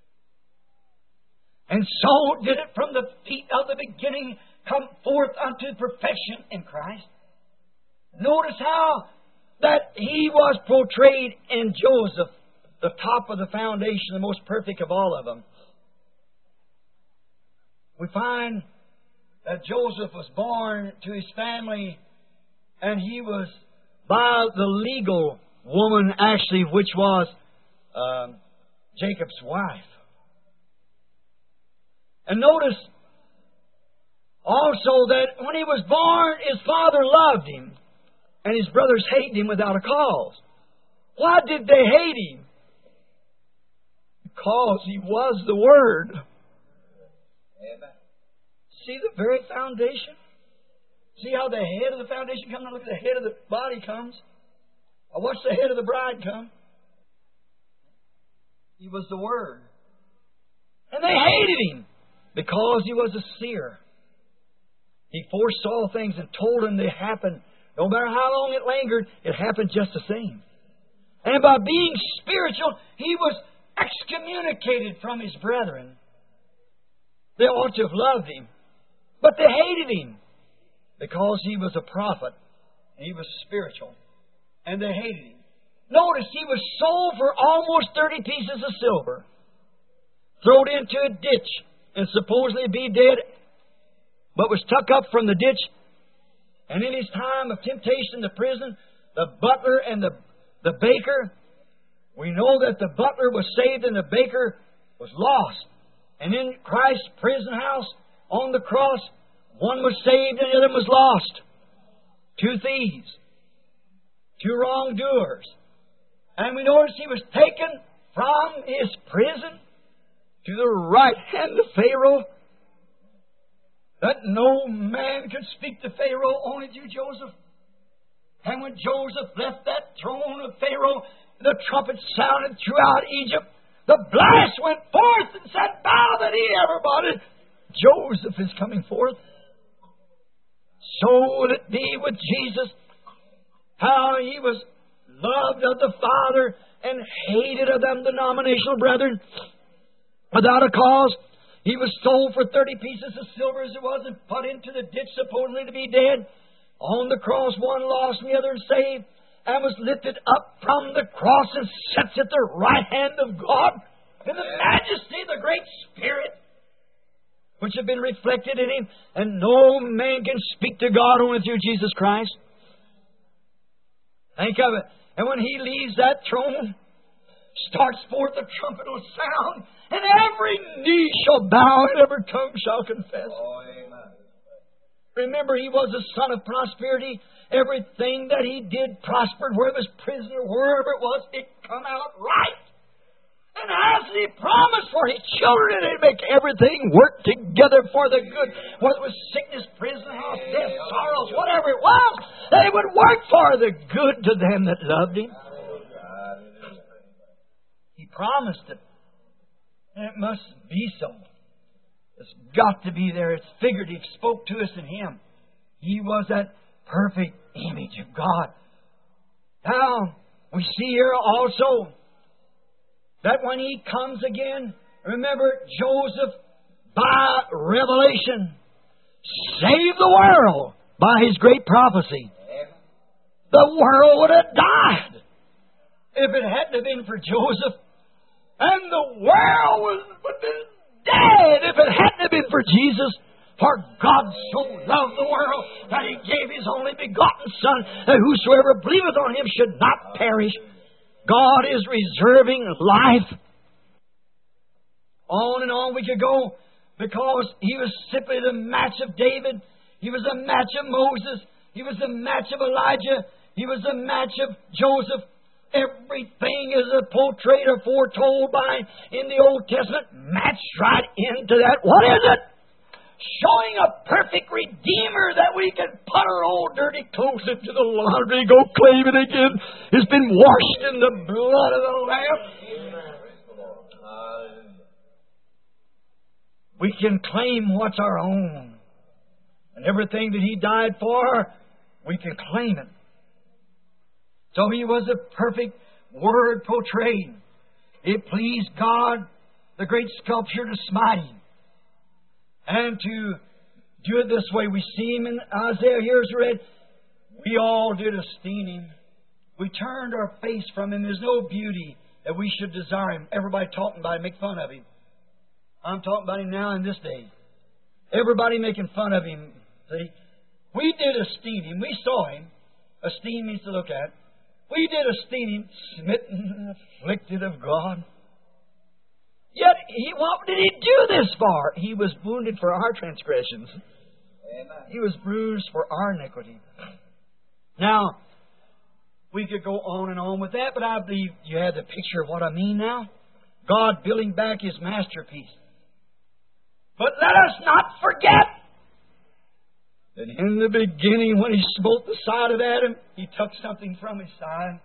And so did it from the feet of the beginning come forth unto perfection in Christ. Notice how that he was portrayed in Joseph, the top of the foundation, the most perfect of all of them. We find that Joseph was born to his family, and he was by the legal woman, actually, which was um, Jacob's wife. And notice also that when he was born, his father loved him, and his brothers hated him without a cause. Why did they hate him? Because he was the Word. Amen. See the very foundation? See how the head of the foundation comes? Now look at the head of the body comes. Or watch the head of the bride come. He was the Word. And they hated him because he was a seer. He foresaw things and told them they happened. No matter how long it lingered, it happened just the same. And by being spiritual, he was excommunicated from his brethren. They ought to have loved him. But they hated him because he was a prophet. And he was spiritual. And they hated him. Notice he was sold for almost thirty pieces of silver. Thrown into a ditch and supposedly be dead. But was tucked up from the ditch. And in his time of temptation in the prison, the butler and the, the baker, we know that the butler was saved and the baker was lost. And in Christ's prison house, on the cross, one was saved and the other was lost. Two thieves. Two wrongdoers. And we notice he was taken from his prison to the right hand of Pharaoh, that no man could speak to Pharaoh, only through Joseph. And when Joseph left that throne of Pharaoh, the trumpet sounded throughout Egypt. The blast went forth and said, bow the knee, everybody. Joseph is coming forth. So will it be with Jesus. How he was loved of the Father and hated of them denominational brethren without a cause. He was sold for thirty pieces of silver as it was and put into the ditch supposedly to be dead. On the cross, one lost and the other saved. and was lifted up from the cross and sits at the right hand of God in the majesty of the great Spirit, which have been reflected in Him, and no man can speak to God only through Jesus Christ. Think of it. And when He leaves that throne, starts forth, the trumpet will sound, and every knee shall bow and every tongue shall confess. Oh, amen. Remember, He was a son of prosperity. Everything that He did prospered. Where He was prisoner, wherever it was, it come out right. And as He promised for His children, He'd make everything work together for the good. Whether it was sickness, prison house, death, sorrows, whatever it was, they would work for the good to them that loved Him. He promised it. And it must be so. It's got to be there. It's figurative. He spoke to us in Him. He was that perfect image of God. Now, we see here also that when He comes again, remember Joseph, by revelation, saved the world by his great prophecy. The world would have died if it hadn't been for Joseph. And the world would have been dead if it hadn't been for Jesus. For God so loved the world that He gave His only begotten Son, that whosoever believeth on Him should not perish. God is reserving life. On and on we could go, because He was simply the match of David. He was the match of Moses. He was the match of Elijah. He was the match of Joseph. Everything is portrayed or foretold by in the Old Testament matched right into that. What is it? Showing a perfect Redeemer that we can put our old dirty clothes into the laundry, go claim it again. It's been washed in the blood of the Lamb. We can claim what's our own. And everything that He died for, we can claim it. So He was a perfect Word portrayed. It pleased God, the great sculptor, to smite Him. And to do it this way, we see Him in Isaiah. Here's read, we all did esteem Him. We turned our face from Him. There's no beauty that we should desire Him. Everybody talking about Him, make fun of Him. I'm talking about Him now in this day. Everybody making fun of Him. See? We did esteem Him. We saw Him. Esteem means to look at. We did esteem Him, smitten, afflicted of God. Yet, he, what did He do this for? He was wounded for our transgressions. Amen. He was bruised for our iniquity. Now, we could go on and on with that, but I believe you have the picture of what I mean now. God building back His masterpiece. But let us not forget that in the beginning, when He smote the side of Adam, He took something from his side.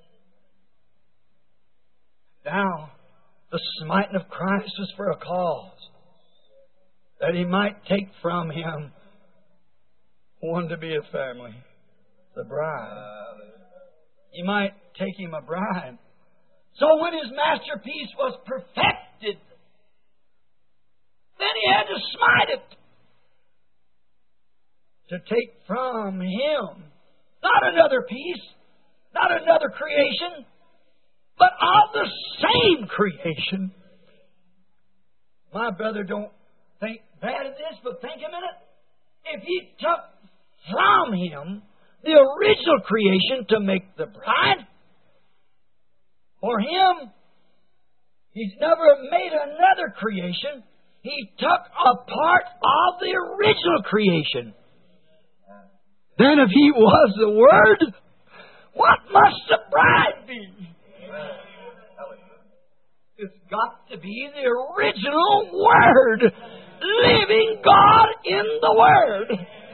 Now, the smiting of Christ was for a cause, that He might take from him one to be a family, the bride. He might take him a bride. So when His masterpiece was perfected, then He had to smite it, to take from him not another piece, not another creation, but of the same creation. My brother, don't think bad of this, but think a minute. If He took from him the original creation to make the bride, for Him, He's never made another creation. He took a part of the original creation. Then if He was the Word, what must the bride be? It's got to be the original Word. Living God in the Word.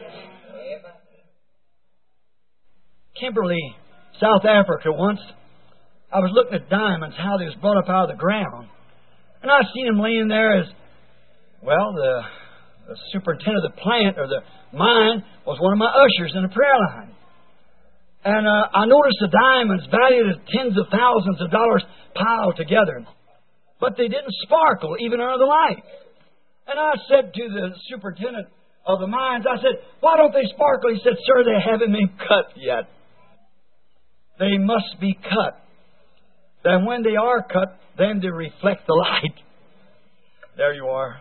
Kimberley, South Africa once, I was looking at diamonds, how they was brought up out of the ground. And I seen them laying there as, well, the, the superintendent of the plant or the mine was one of my ushers in the prayer line. And uh, I noticed the diamonds valued at tens of thousands of dollars piled together. But they didn't sparkle even under the light. And I said to the superintendent of the mines, I said, why don't they sparkle? He said, sir, they haven't been cut yet. they must be cut. Then when they are cut, then they reflect the light. There you are.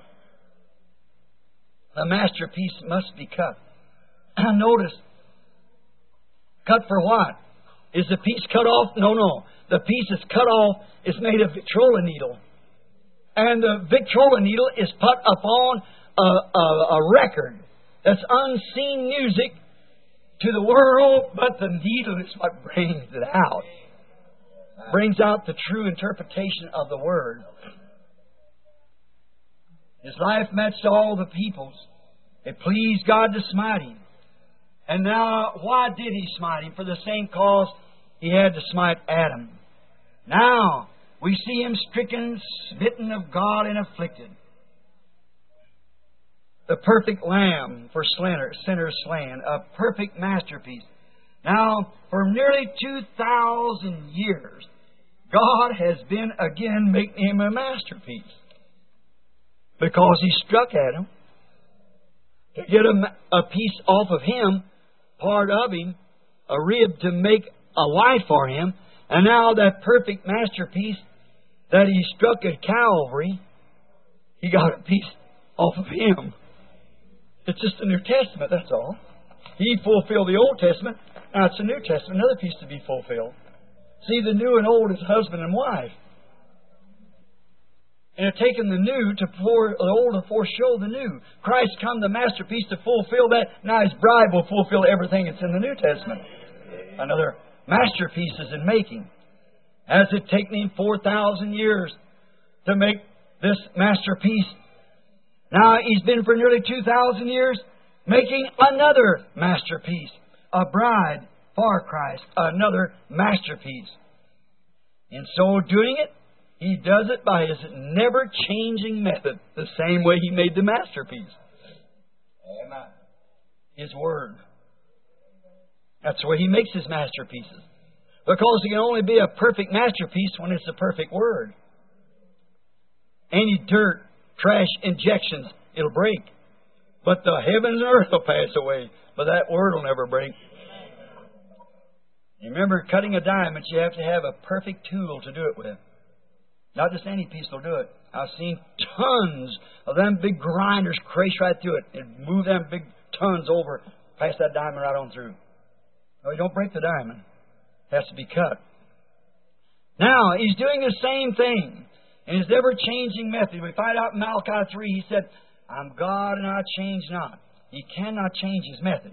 The masterpiece must be cut. Notice, cut for what? Is the piece cut off? No, no. The piece that's cut off is made of Victrola needle. And the Victrola needle is put upon a, a, a record that's unseen music to the world, but the needle is what brings it out. Brings out the true interpretation of the Word. His life matched all the people's. It pleased God to smite him. And now, why did He smite him? For the same cause He had to smite Adam. Now, we see him stricken, smitten of God, and afflicted. The perfect lamb for sinners slain, a perfect masterpiece. Now, for nearly two thousand years, God has been again making him a masterpiece. Because He struck Adam to get a, a piece off of him, part of him, a rib to make a wife for him. And now that perfect masterpiece that He struck at Calvary, He got a piece off of him. It's just the New Testament, that's all. He fulfilled the Old Testament. Now it's the New Testament, another piece to be fulfilled. See, the new and old is husband and wife. And it's taken the new to pour, the old to foreshow the new. Christ come the masterpiece to fulfill that. Now His bride will fulfill everything that's in the New Testament. Another masterpiece is in making. Has it taken Him four thousand years to make this masterpiece? Now He's been for nearly two thousand years making another masterpiece. A bride for Christ. Another masterpiece. In so doing it, He does it by His never-changing method, the same way He made the masterpiece. Amen. His Word. That's the way He makes His masterpieces. Because it can only be a perfect masterpiece when it's a perfect Word. Any dirt, trash, injections, it'll break. But the heavens and earth will pass away, but that Word will never break. You remember, cutting a diamond, you have to have a perfect tool to do it with. Not just any piece will do it. I've seen tons of them big grinders crash right through it and move them big tons over, pass that diamond right on through. No, you don't break the diamond. It has to be cut. Now, He's doing the same thing in His never-changing method. We find out in Malachi three, He said, I'm God and I change not. He cannot change His method.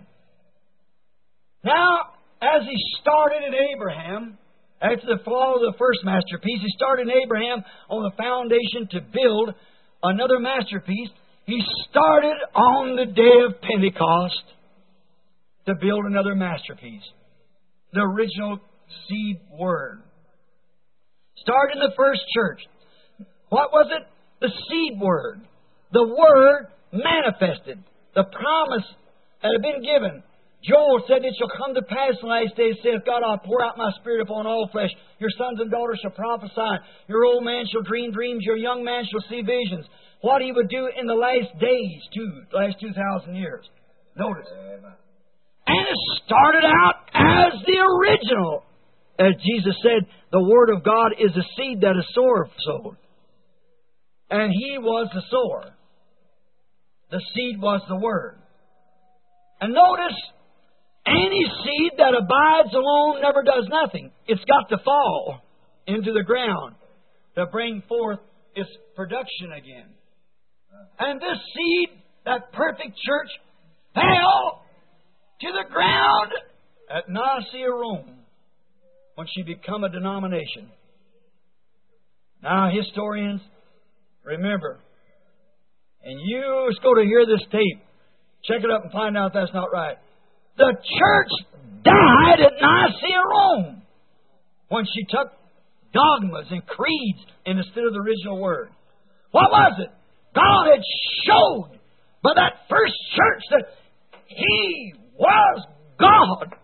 Now, as He started in Abraham, after the fall of the first masterpiece, He started in Abraham on the foundation to build another masterpiece. He started on the day of Pentecost to build another masterpiece. The original seed word. Started in the first church. What was it? The seed word. The Word manifested. The promise that had been given. Joel said, it shall come to pass in the last days, saith God, I'll pour out my Spirit upon all flesh. Your sons and daughters shall prophesy. Your old man shall dream dreams. Your young man shall see visions. What He would do in the last days, too, the last two thousand years. Notice. And it started out as the original. As Jesus said, the Word of God is the seed that a sower sowed. And He was the sower. The seed was the Word. And notice, any seed that abides alone never does nothing. It's got to fall into the ground to bring forth its production again. And this seed, that perfect church, fell to the ground at Nicaea, Rome, when she became a denomination. Now, historians, remember, and you just go to hear this tape, check it up and find out that's not right. The church died at Nicaea, Rome, when she took dogmas and creeds instead of the original Word. What was it? God had showed by that first church that He was God.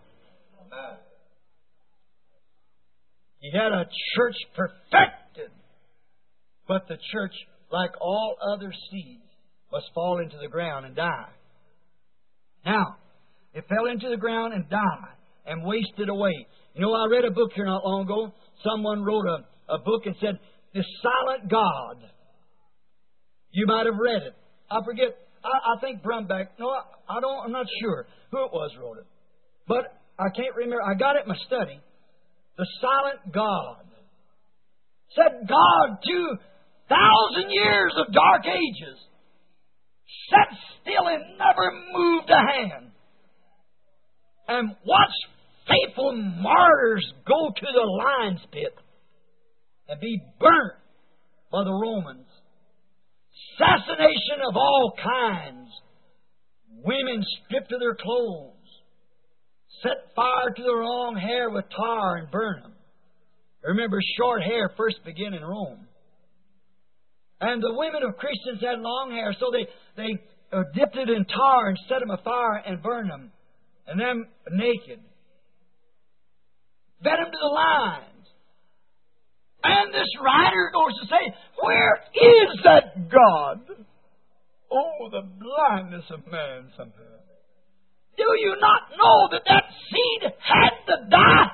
He had a church perfected, but the church, like all other seeds, must fall into the ground and die. Now, it fell into the ground and died. and wasted away. You know, I read a book here not long ago. Someone wrote a, a book and said, The Silent God. You might have read it. I forget. I, I think Brumback. No, I, I don't. I'm not sure who it was wrote it. But I can't remember. I got it in my study. The Silent God. Said God, two thousand years of dark ages, sat still and never moved a hand. And watched faithful martyrs go to the lion's pit and be burnt by the Romans. Assassination of all kinds. Women stripped of their clothes. Set fire to their long hair with tar and burn them. Remember, short hair first began in Rome. And the women of Christians had long hair, so they, they uh, dipped it in tar and set them afire and burned them. And them naked. Fed them to the lions. And this writer goes to say, where is that God? Oh, the blindness of man sometimes. Do you not know that that seed had to die?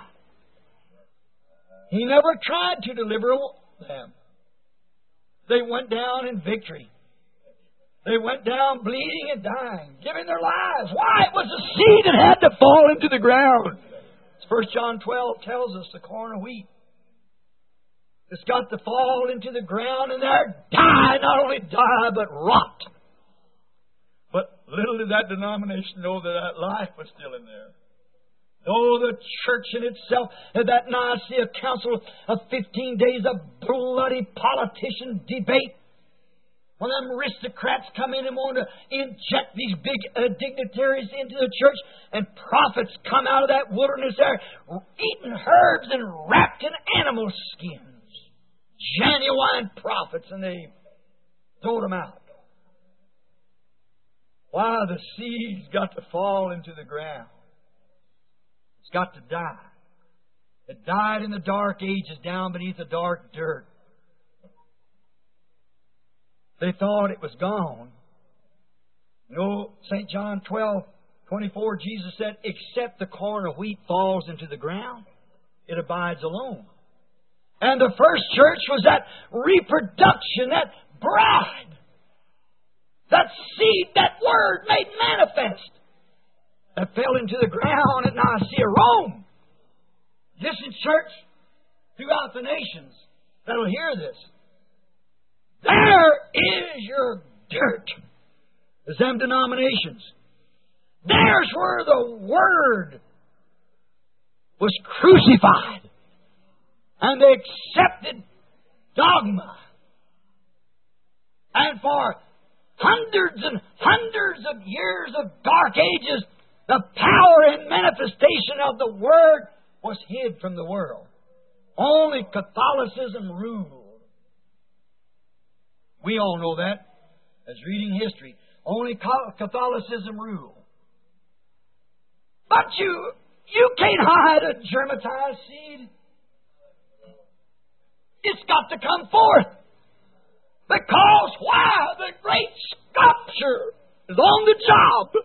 He never tried to deliver them. They went down in victory. They went down bleeding and dying, giving their lives. Why? It was a seed that had to fall into the ground. First John twelve tells us the corn of wheat. It's got to fall into the ground and there die, not only die, but rot. But little did that denomination know that that life was still in there. Oh, the church in itself, at that Nicaea Council of fifteen days of bloody politician debate, when them aristocrats come in and want to inject these big uh, dignitaries into the church, and prophets come out of that wilderness there, eating herbs and wrapped in animal skins. Genuine prophets, and they throw them out. Why? The seed's got to fall into the ground. It's got to die. It died in the dark ages down beneath the dark dirt. They thought it was gone. You know, Saint John twelve twenty-four, Jesus said, except the corn of wheat falls into the ground, it abides alone. And the first church was that reproduction, that bride, that seed, that word made manifest, that fell into the ground at Nicaea, Rome. Listen, church, throughout the nations that'll hear this. There is your dirt. There's them denominations. There's where the Word was crucified. And they accepted dogma. And for hundreds and hundreds of years of dark ages, the power and manifestation of the Word was hid from the world. Only Catholicism ruled. We all know that as reading history. Only Catholicism ruled. But you, you can't hide a germatized seed. It's got to come forth. Because why? The great sculpture is on the job.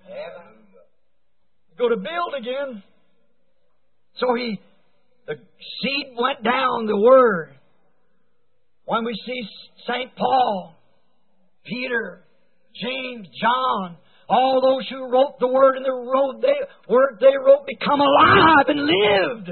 Go to build again. So he, the seed went down, the Word. When we see Saint Paul, Peter, James, John, all those who wrote the Word and the wrote they, word they wrote become alive and lived.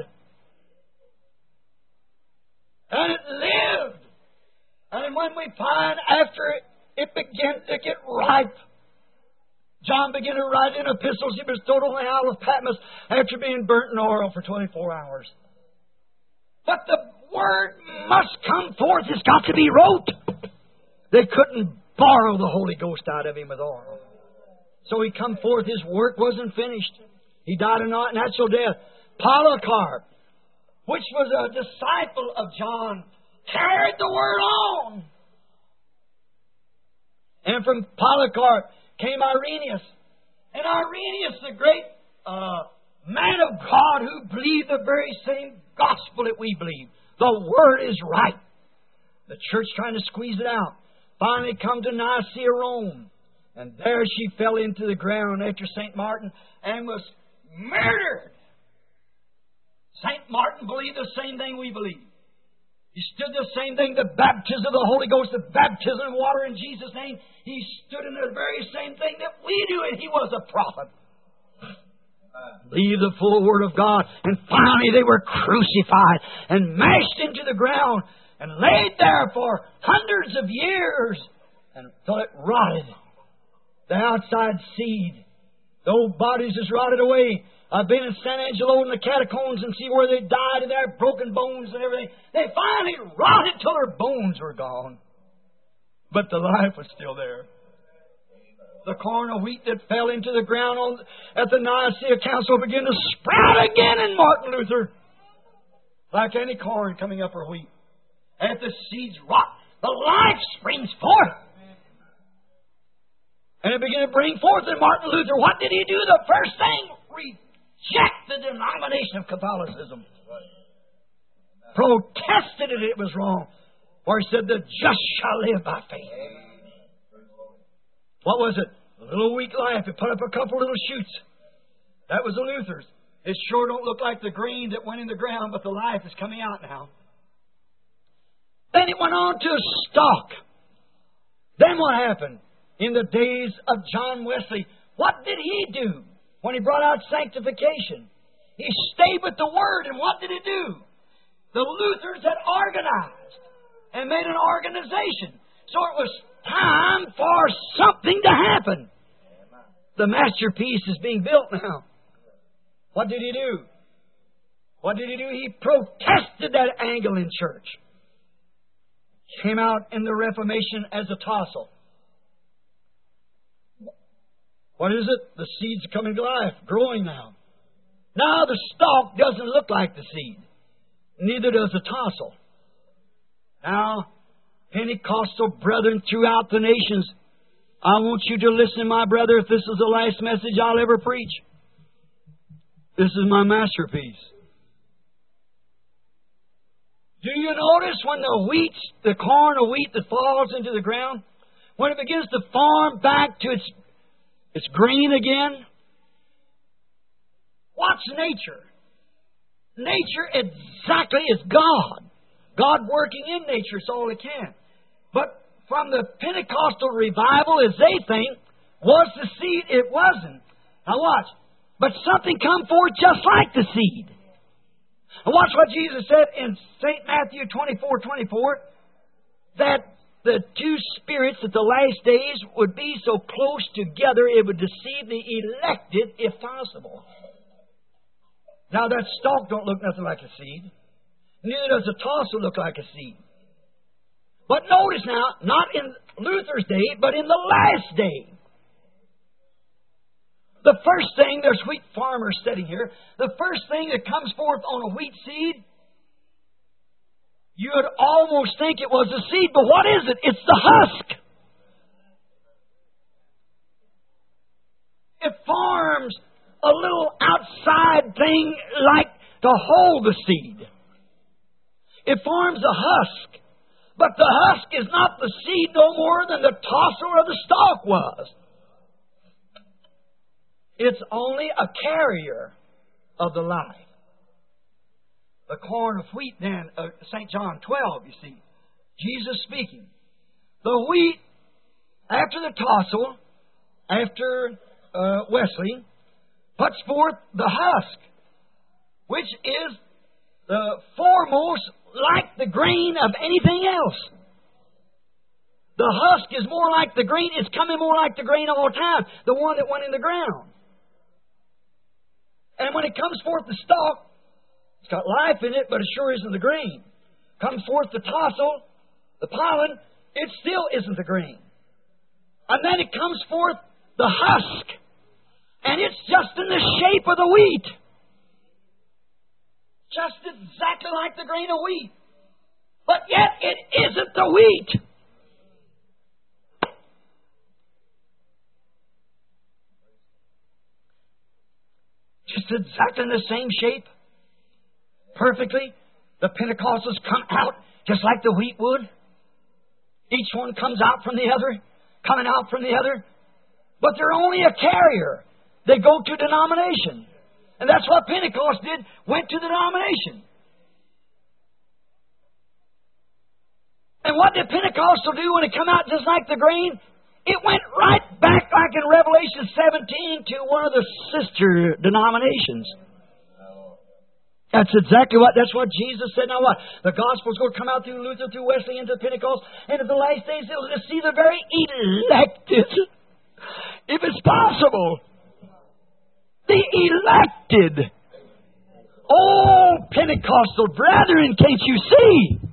And it lived. And when we find after it, it began to get ripe. John began to write in epistles. He was thrown on the Isle of Patmos after being burnt in oil for twenty-four hours. But the Word must come forth. It's got to be wrote. They couldn't borrow the Holy Ghost out of him with oil. So he come forth. His work wasn't finished. He died a natural death. Polycarp, which was a disciple of John, carried the Word on. And from Polycarp came Irenaeus. And Irenaeus, the great uh, man of God who believed the very same gospel that we believe. The Word is right. The church trying to squeeze it out. Finally come to Nicaea, Rome. And there she fell into the ground after Saint Martin and was murdered. Saint Martin believed the same thing we believe. He stood the same thing, the baptism of the Holy Ghost, the baptism of water in Jesus' name. He stood in the very same thing that we do, and he was a prophet. Believe the full Word of God. And finally they were crucified and mashed into the ground and laid there for hundreds of years until it rotted. The outside seed. The old bodies just rotted away. I've been in San Angelo in the catacombs and see where they died and their broken bones and everything. They finally rotted till their bones were gone. But the life was still there. The corn of wheat that fell into the ground on, at the Nicaea Council began to sprout again in Martin Luther. Like any corn coming up or wheat. As the seeds rot, the life springs forth. And it began to bring forth in Martin Luther. What did he do? The first thing, reject the denomination of Catholicism. Protested it, it was wrong. For he said, the just shall live by faith. What was it? A little weak life. It put up a couple little shoots. That was the Luthers. It sure don't look like the green that went in the ground, but the life is coming out now. Then it went on to a stalk. Then what happened? In the days of John Wesley, what did he do when he brought out sanctification? He stayed with the Word, and what did he do? The Luthers had organized and made an organization. So it was time for something to happen. The masterpiece is being built now. What did he do? What did he do? He protested that Anglican church. Came out in the Reformation as a tassel. What is it? The seed's coming to life, growing now. Now the stalk doesn't look like the seed. Neither does the tassel. Now, Pentecostal brethren throughout the nations, I want you to listen, my brother, if this is the last message I'll ever preach. This is my masterpiece. Do you notice when the wheat, the corn or wheat that falls into the ground, when it begins to form back to its, its green again? What's nature? Nature exactly is God. God working in nature is all it can. But from the Pentecostal revival, as they think, was the seed? It wasn't. Now watch. But something come forth just like the seed. And watch what Jesus said in Saint Matthew twenty-four twenty-four, that the two spirits at the last days would be so close together it would deceive the elected if possible. Now that stalk don't look nothing like a seed. Neither does the tassel look like a seed. But notice now, not in Luther's day, but in the last day. The first thing, there's wheat farmers sitting here, the first thing that comes forth on a wheat seed, you would almost think it was a seed, but what is it? It's the husk. It forms a little outside thing like to hold the seed. It forms a husk. But the husk is not the seed no more than the tassel or the stalk was. It's only a carrier of the life. The corn of wheat then, uh, Saint John twelve, you see, Jesus speaking. The wheat, after the tassel, after uh, Wesley, puts forth the husk, which is the foremost like the grain of anything else. The husk is more like the grain. It's coming more like the grain all the time. The one that went in the ground. And when it comes forth the stalk, it's got life in it, but it sure isn't the grain. Comes forth the tassel, the pollen, it still isn't the grain. And then it comes forth the husk. And it's just in the shape of the wheat. Just exactly like the grain of wheat. But yet it isn't the wheat. Just exactly in the same shape. Perfectly. The Pentecostals come out just like the wheat would. Each one comes out from the other. Coming out from the other. But they're only a carrier. They go to denomination. And that's what Pentecost did, went to the denomination. And what did Pentecostal do when it come out just like the grain? It went right back, like in Revelation seventeen, to one of the sister denominations. That's exactly what, that's what Jesus said. Now what? The gospel's going to come out through Luther, through Wesley, into Pentecost, and at the last days they'll see the very elected, if it's possible. The elected. Oh, Pentecostal brethren, can't you see?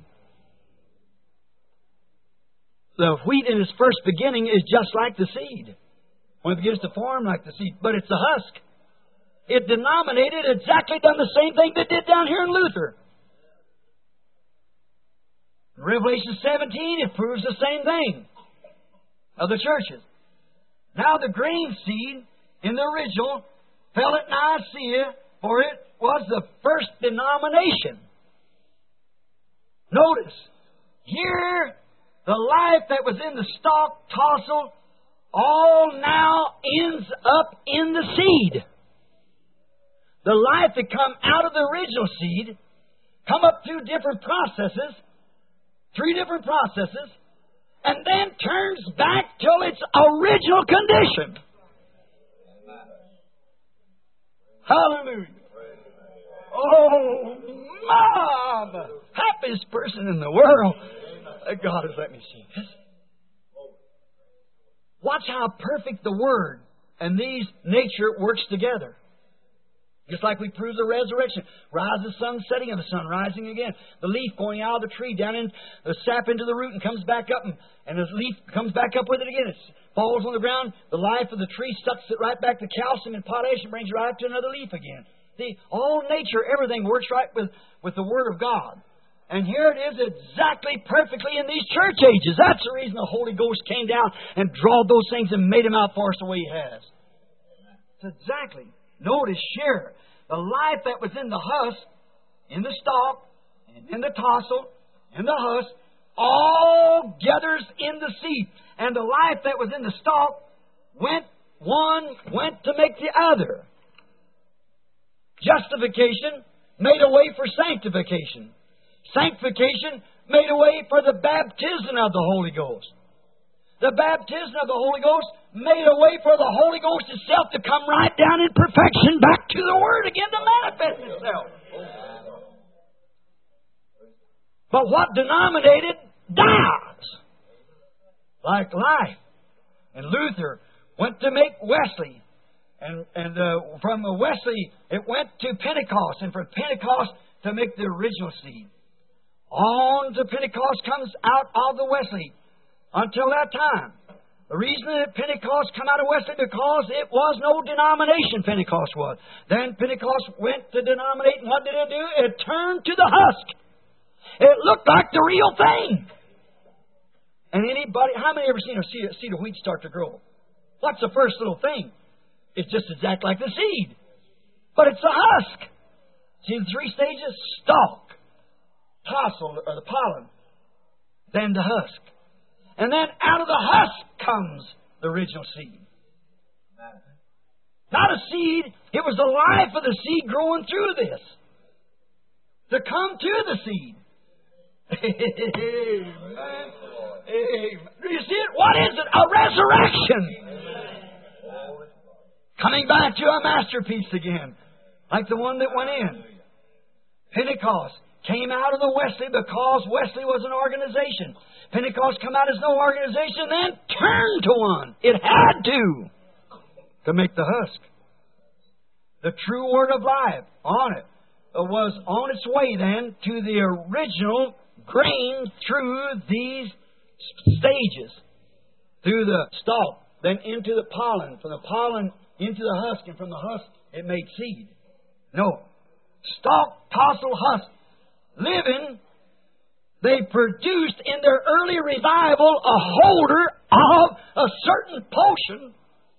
The wheat in its first beginning is just like the seed. When it begins to form like the seed, but it's the husk. It denominated exactly done the same thing that did down here in Luther. In Revelation seventeen, it proves the same thing of the churches. Now the grain seed in the original fell at Nicaea, for it was the first denomination. Notice, here the life that was in the stalk, tassel, all now ends up in the seed. The life that come out of the original seed come up through different processes, three different processes, and then turns back till its original condition. Hallelujah. Oh, Mom! Happiest person in the world. God has let me see this. Watch how perfect the Word and these nature works together. Just like we prove the resurrection. Rise the sun setting and the sun rising again. The leaf going out of the tree down in the sap into the root and comes back up, and, and the leaf comes back up with it again. It falls on the ground. The life of the tree sucks it right back to calcium and potassium and brings it right up to another leaf again. See, all nature, everything works right with, with the Word of God. And here it is exactly perfectly in these church ages. That's the reason the Holy Ghost came down and drawed those things and made them out for us the way He has. It's exactly. Notice here, the life that was in the husk, in the stalk, and in the tassel, in the husk, all gathers in the seed. And the life that was in the stalk went, one went to make the other. Justification made a way for sanctification. Sanctification made a way for the baptism of the Holy Ghost. The baptism of the Holy Ghost made a way for the Holy Ghost itself to come right down in perfection back to the Word again to manifest itself. But what denominated dies. Like life. And Luther went to make Wesley. And, and uh, from Wesley it went to Pentecost. And from Pentecost to make the original seed. On to Pentecost comes out of the Wesley. Until that time. The reason that Pentecost come out of Wesley, because it was no denomination, Pentecost was. Then Pentecost went to denominate, and what did it do? It turned to the husk. It looked like the real thing. And anybody, how many ever seen a seed, seed of wheat start to grow? What's the first little thing? It's just exactly like the seed. But it's the husk. See the three stages? Stalk, tassel, or the pollen, then the husk. And then out of the husk comes the original seed. Not a seed, it was the life of the seed growing through this. To come to the seed. Amen. Amen. Do you see it? What is it? A resurrection. Coming back to a masterpiece again. Like the one that went in. Pentecost came out of the Wesley because Wesley was an organization. Pentecost come out as no organization, then turned to one. It had to. To make the husk. The true Word of life on it was on its way then to the original grain through these stages. Through the stalk, then into the pollen. From the pollen into the husk, and from the husk it made seed. No. Stalk, tassel, husk. Living, they produced in their early revival a holder of a certain portion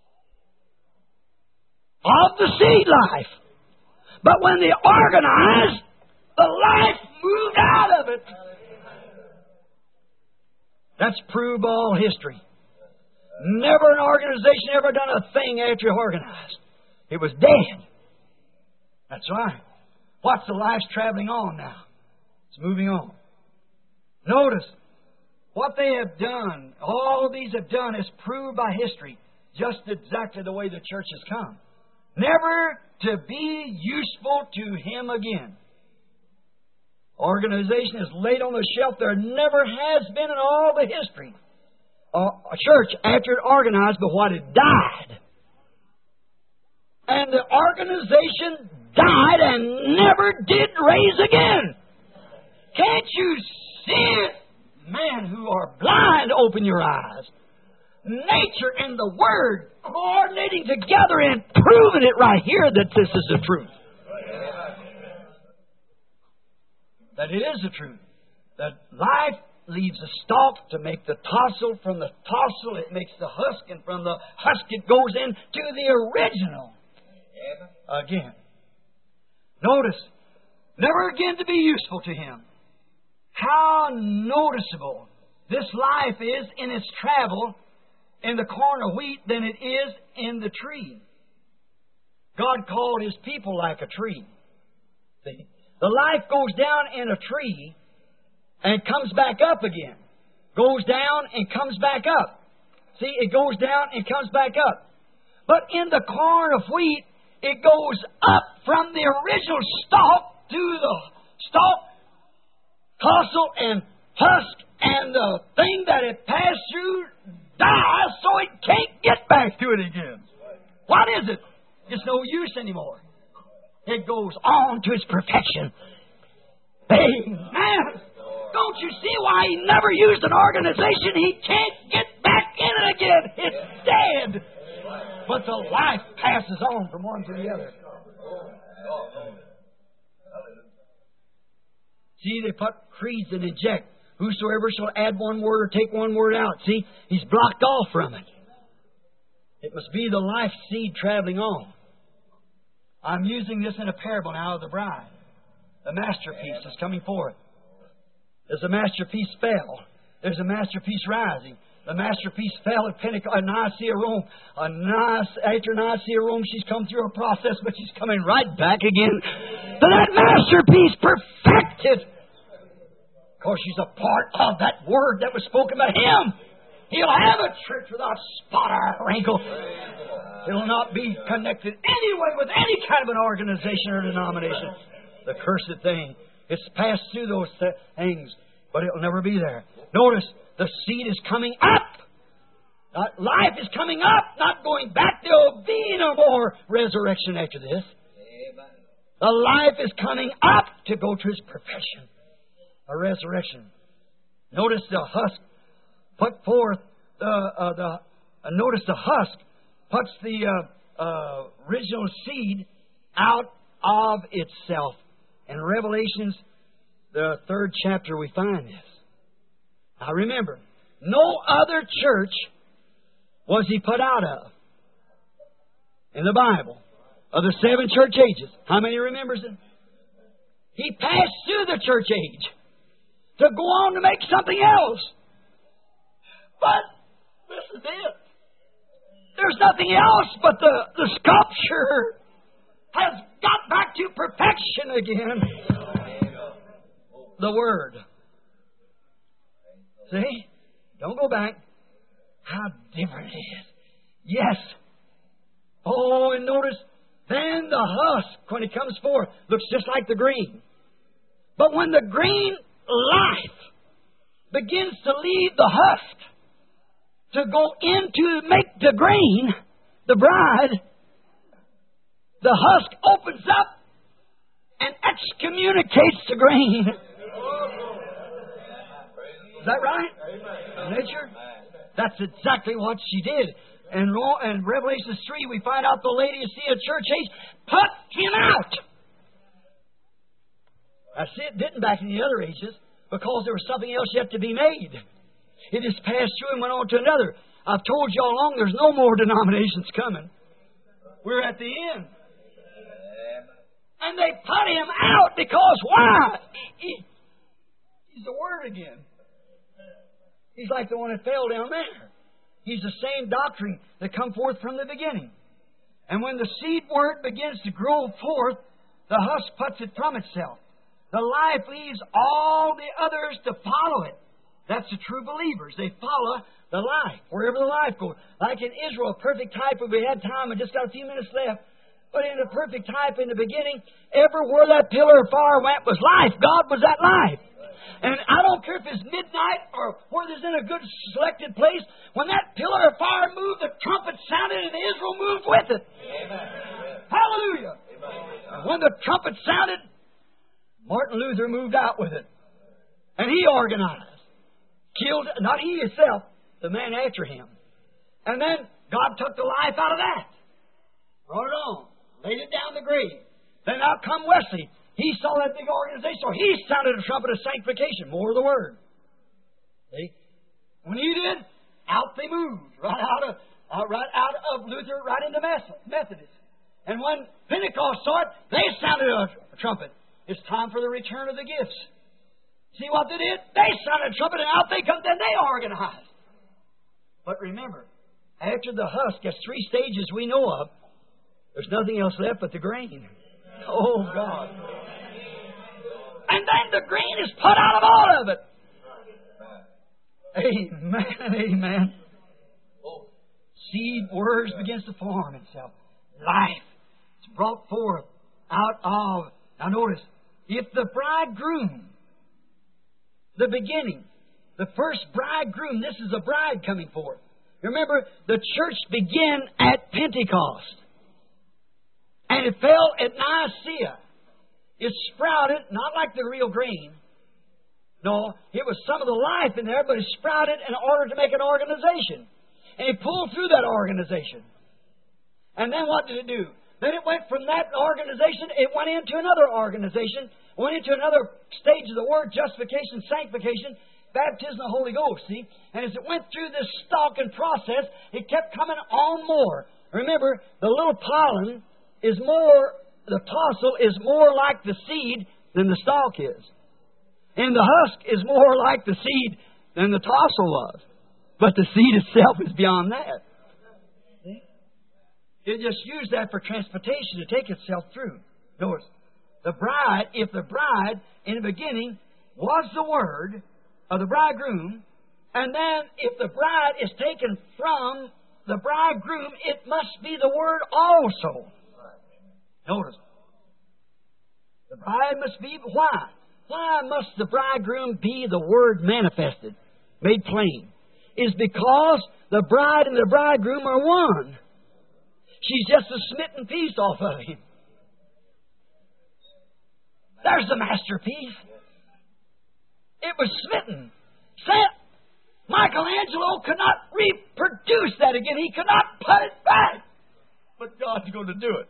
of the seed life. But when they organized, the life moved out of it. That's proved all history. Never an organization ever done a thing after organized. It was dead. That's right. What's the life's traveling on now? It's moving on. Notice what they have done. All these have done is proved by history just exactly the way the church has come. Never to be useful to Him again. Organization is laid on the shelf. There never has been in all the history a church after it organized, but what it died. And the organization died and never did raise again. Can't you see it? Men who are blind, open your eyes. Nature and the Word coordinating together and proving it right here that this is the truth. That it is the truth. That life leaves a stalk to make the tassel. From the tassel it makes the husk. And from the husk it goes into the original. Again. Notice, never again to be useful to Him. How noticeable this life is in its travel in the corn of wheat than it is in the tree. God called His people like a tree. See? The life goes down in a tree and comes back up again. Goes down and comes back up. See, it goes down and comes back up. But in the corn of wheat, it goes up from the original stalk to the stalk, tassel, and husk, and the thing that it passed through dies, so it can't get back to it again. What is it? It's no use anymore. It goes on to its perfection. Amen. Don't you see why He never used an organization? He can't get back in it again. It's dead. But the life passes on from one to the other. See, they put creeds and inject. Whosoever shall add one word or take one word out. See, he's blocked off from it. It must be the life seed traveling on. I'm using this in a parable now of the bride. The masterpiece is coming forth. As the masterpiece fell, there's a masterpiece rising. The masterpiece fell at Pentecost, Nicaea, Rome. A nice, after Nicaea, Rome, she's come through a process, but she's coming right back again to that masterpiece perfected. Because she's a part of that word that was spoken by Him. He'll have a church without spot or wrinkle. It'll not be connected anyway with any kind of an organization or denomination. The cursed thing. It's passed through those th- things, but it'll never be there. Notice, the seed is coming up. Uh, life is coming up, not going back. There will be no more resurrection after this. The life is coming up to go to its perfection. A resurrection. Notice the husk put forth the uh, the. Uh, notice the husk puts the uh, uh, original seed out of itself. In Revelations, the third chapter, we find this. Now remember, no other church was He put out of in the Bible of the seven church ages. How many remembers it? He passed through the church age to go on to make something else. But this is it. There's nothing else but the, the sculpture has got back to perfection again. The Word. See? Don't go back. How different it is. Yes. Oh, and notice, then the husk, when it comes forth, looks just like the green. But when the green life begins to leave the husk to go into make the grain, the bride, the husk opens up and excommunicates the grain. Is that right? Nature? That's exactly what she did. And in Revelation three, we find out the Laodicea church age put him out. I see it didn't back in the other ages because there was something else yet to be made. It has passed through and went on to another. I've told you all along there's no more denominations coming. We're at the end. And they put him out because why? He, he's the Word again. He's like the one that fell down there. He's the same doctrine that come forth from the beginning. And when the seed word begins to grow forth, The husk puts it from itself. The life leaves all the others to follow it. That's the true believers. They follow the life, wherever the life goes. Like in Israel, a perfect type, if we had time, we just got a few minutes left. But in the perfect type in the beginning, everywhere that pillar of fire went was life. God was that life. And I don't care if it's midnight or where it's in a good selected place. When that pillar of fire moved, the trumpet sounded and Israel moved with it. Amen. Hallelujah. Amen. When the trumpet sounded, Martin Luther moved out with it. And he organized. Killed, not he himself, the man after him. And then God took the life out of that. Brought it on. Laid it down the grave. Then out come Wesley. He saw that big organization, so he sounded a trumpet of sanctification, more of the Word. See? When he did, out they moved. Right out of, uh, right out of Luther, right into Methodist. And when Pentecost saw it, they sounded a, a trumpet. It's time for the return of the gifts. See what they did? They sounded a trumpet, and out they come, then they organized. But remember, after the husk has three stages we know of, there's nothing else left but the grain. Oh, God. And then the grain is put out of all of it. Amen, amen. Seed, words begins to form itself. Life is brought forth out of... Now notice, if the bridegroom, the beginning, the first bridegroom, this is a bride coming forth. Remember, the church began at Pentecost. And it fell at Nicaea. It sprouted, not like the real grain. No, it was some of the life in there, but it sprouted in order to make an organization. And it pulled through that organization. And then what did it do? Then it went from that organization, it went into another organization, went into another stage of the Word, justification, sanctification, baptism of the Holy Ghost, see? And as it went through this stalking process, it kept coming on more. Remember, the little pollen is more, the tassel is more like the seed than the stalk is. And the husk is more like the seed than the tassel was. But the seed itself is beyond that. See? It just used that for transportation to take itself through. Notice, the bride, if the bride in the beginning was the Word of the bridegroom, and then if the bride is taken from the bridegroom, it must be the Word also. Notice, the bride must be, why? Why must the bridegroom be the Word manifested, made plain? Is because the bride and the bridegroom are one. She's just a smitten piece off of him. There's the masterpiece. It was smitten. Saint Michelangelo could not reproduce that again. He could not put it back. But God's going to do it.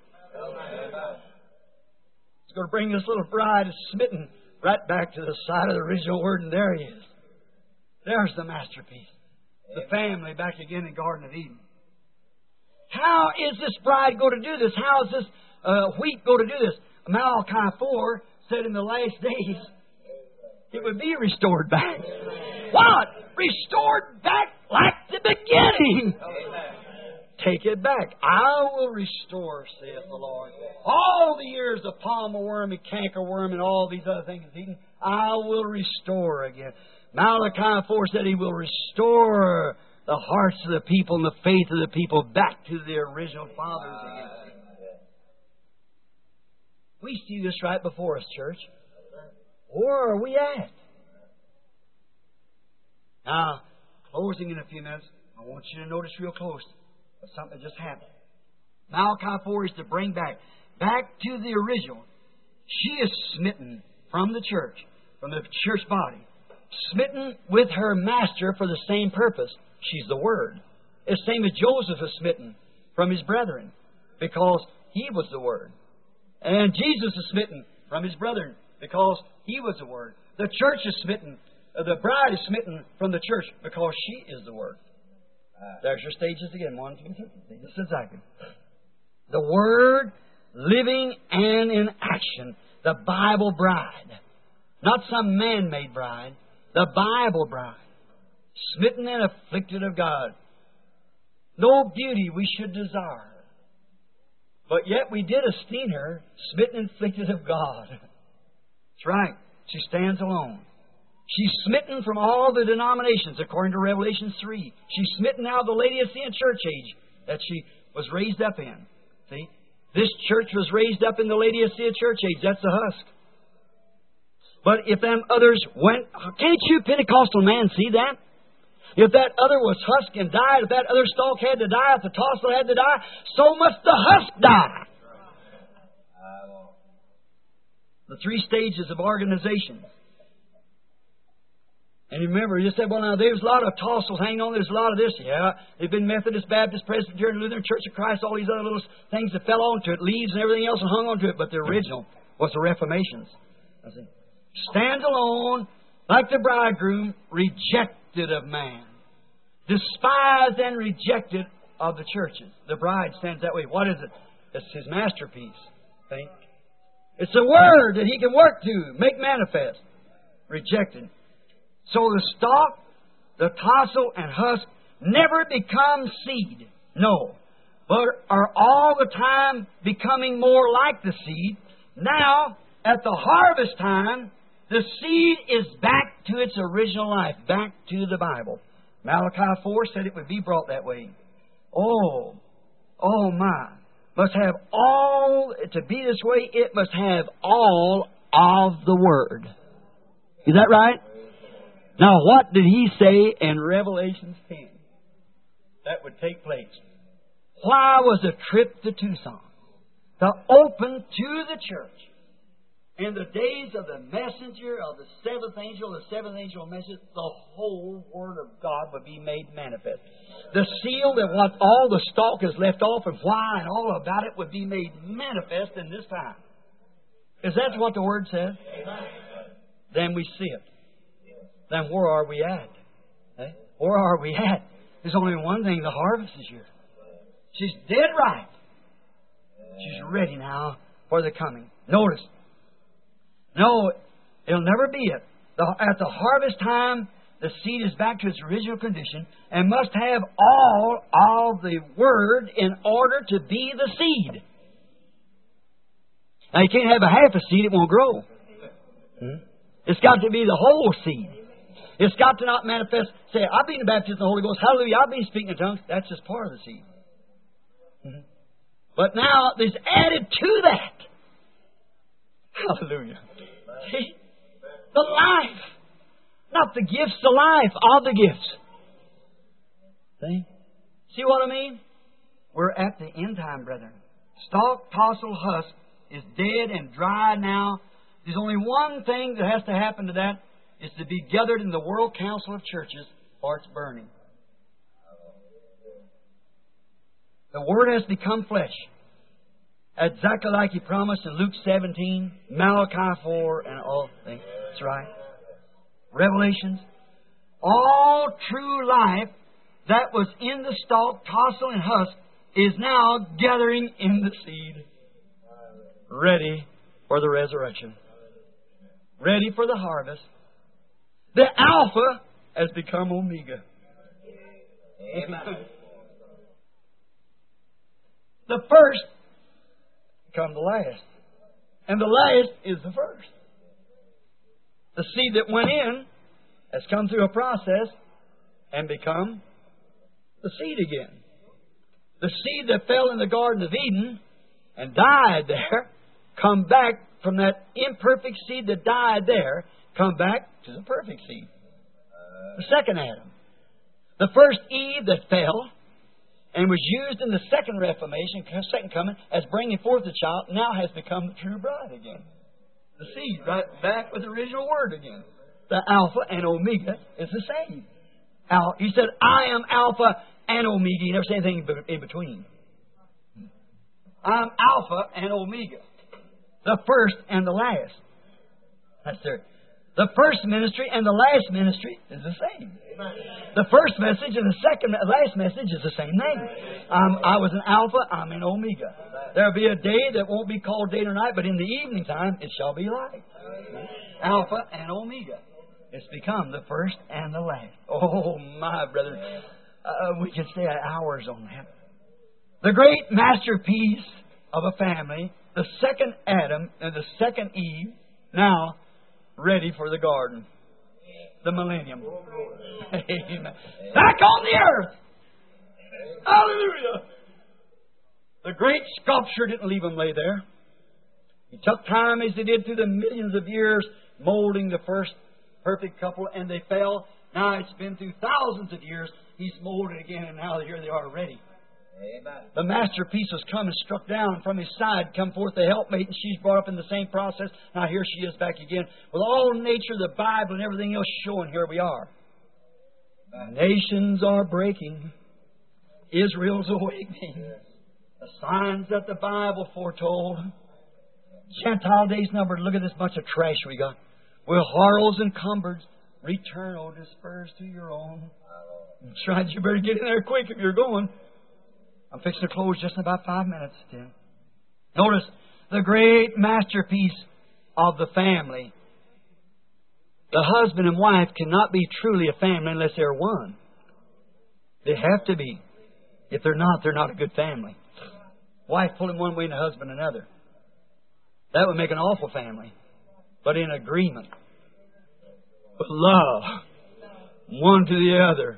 He's going to bring this little bride smitten right back to the side of the original Word, and there he is. There's the masterpiece. The family back again in Garden of Eden. How is this bride going to do this? How is this uh, wheat going to do this? Malachi four said in the last days it would be restored back. What? Restored back like the beginning. Take it back. I will restore, saith the Lord. All the years of palmer worm and cankerworm and all these other things eaten, I will restore again. Malachi four said He will restore the hearts of the people and the faith of the people back to their original fathers again. We see this right before us, church. Where are we at? Now, closing in a few minutes, I want you to notice real close something just happened. Malachi four is to bring back, back to the original. She is smitten from the church, from the church body. Smitten with her master for the same purpose. She's the Word. It's the same as Joseph is smitten from his brethren because he was the Word. And Jesus is smitten from his brethren because he was the Word. The church is smitten, uh, the bride is smitten from the church because she is the Word. There's your stages again. One, two, three. This is exactly. The Word, living and in action. The Bible bride. Not some man-made bride. The Bible bride. Smitten and afflicted of God. No beauty we should desire. But yet we did esteem her, smitten and afflicted of God. That's right. She stands alone. She's smitten from all the denominations, according to Revelation three. She's smitten out of the Laodicean church age that she was raised up in. See? This church was raised up in the Laodicean church age. That's the husk. But if them others went... Can't you Pentecostal man see that? If that other was husk and died, if that other stalk had to die, if the tassel had to die, so must the husk die. The three stages of organization. And you remember, you said, well, now, there's a lot of tassels hanging on, there's a lot of this. Yeah, they've been Methodist, Baptist, Presbyterian, Lutheran, Church of Christ, all these other little things that fell onto it, leaves and everything else and hung onto it, but the original was the Reformations. I see. Stands alone, like the bridegroom, rejected of man. Despised and rejected of the churches. The bride stands that way. What is it? It's His masterpiece. See? It's a word that He can work to, make manifest. Rejected. So the stalk, the tassel, and husk never become seed. No. But are all the time becoming more like the seed. Now, at the harvest time, the seed is back to its original life, back to the Bible. Malachi four said it would be brought that way. Oh, oh my. Must have all, to be this way, it must have all of the Word. Is that right? Now, what did He say in Revelation ten that would take place? Why was the trip to Tucson? To open to the church in the days of the messenger of the seventh angel, the seventh angel message, the whole Word of God would be made manifest. The seal that what all the stalk is left off and why and all about it would be made manifest in this time. Is that what the Word says? Amen. Then we see it. Then where are we at? Eh? Where are we at? There's only one thing. The harvest is here. She's dead right. She's ready now for the coming. Notice. No, it'll never be it. The, at the harvest time, the seed is back to its original condition and must have all of the Word in order to be the seed. Now, you can't have a half a seed, it won't grow. Hmm? It's got to be the whole seed. It's got to not manifest, say, I've been baptized in the Holy Ghost, hallelujah, I've been speaking in tongues. That's just part of the seed. Hmm? But now, there's added to that. Hallelujah. See? The life. Not the gifts, the life of the gifts. See? See what I mean? We're at the end time, brethren. Stalk, tassel, husk is dead and dry now. There's only one thing that has to happen to that. Is to be gathered in the World Council of Churches or it's burning. The Word has become flesh. Exactly like He promised in Luke seventeen, Malachi four, and all things. That's right. Revelations. All true life that was in the stalk, tassel, and husk is now gathering in the seed. Ready for the resurrection. Ready for the harvest. The Alpha has become Omega. Amen. The first become the last. And the last is the first. The seed that went in has come through a process and become the seed again. The seed that fell in the Garden of Eden and died there, come back from that imperfect seed that died there, come back to the perfect seed. The second Adam. The first Eve that fell and was used in the second Reformation, second coming, as bringing forth the child, now has become the true bride again. The seed, right back with the original Word again. The Alpha and Omega is the same. Al, he said, I am Alpha and Omega. You never say anything in between. I'm Alpha and Omega. The first and the last. That's there. The first ministry and the last ministry is the same. The first message and the second, last message is the same name. Um, I was an Alpha, I'm an Omega. There'll be a day that won't be called day or night, but in the evening time it shall be light. Alpha and Omega. It's become the first and the last. Oh, my brother. Uh, we could stay hours on that. The great masterpiece of a family, the second Adam and the second Eve, now ready for the garden. The millennium. Amen. Back on the earth. Hallelujah. The great sculptor didn't leave them lay there. He took time, as he did through the millions of years, molding the first perfect couple, and they fell. Now it's been through thousands of years. He's molded again, and now here they are ready. Amen. The masterpiece was come and struck down from his side, come forth the helpmate, and she's brought up in the same process. Now here she is back again, with all nature, the Bible, and everything else showing. Here we are. The nations are breaking. Israel's awakening. The signs that the Bible foretold. Gentile days numbered. Look at this bunch of trash we got. With horrors and cumbered. Return, O dispersed to your own. Tried, you better get in there quick if you're going. I'm fixing to close just in about five minutes, Tim. Notice the great masterpiece of the family. The husband and wife cannot be truly a family unless they're one. They have to be. If they're not, they're not a good family. Wife pulling one way and the husband another. That would make an awful family. But in agreement. With love. One to the other.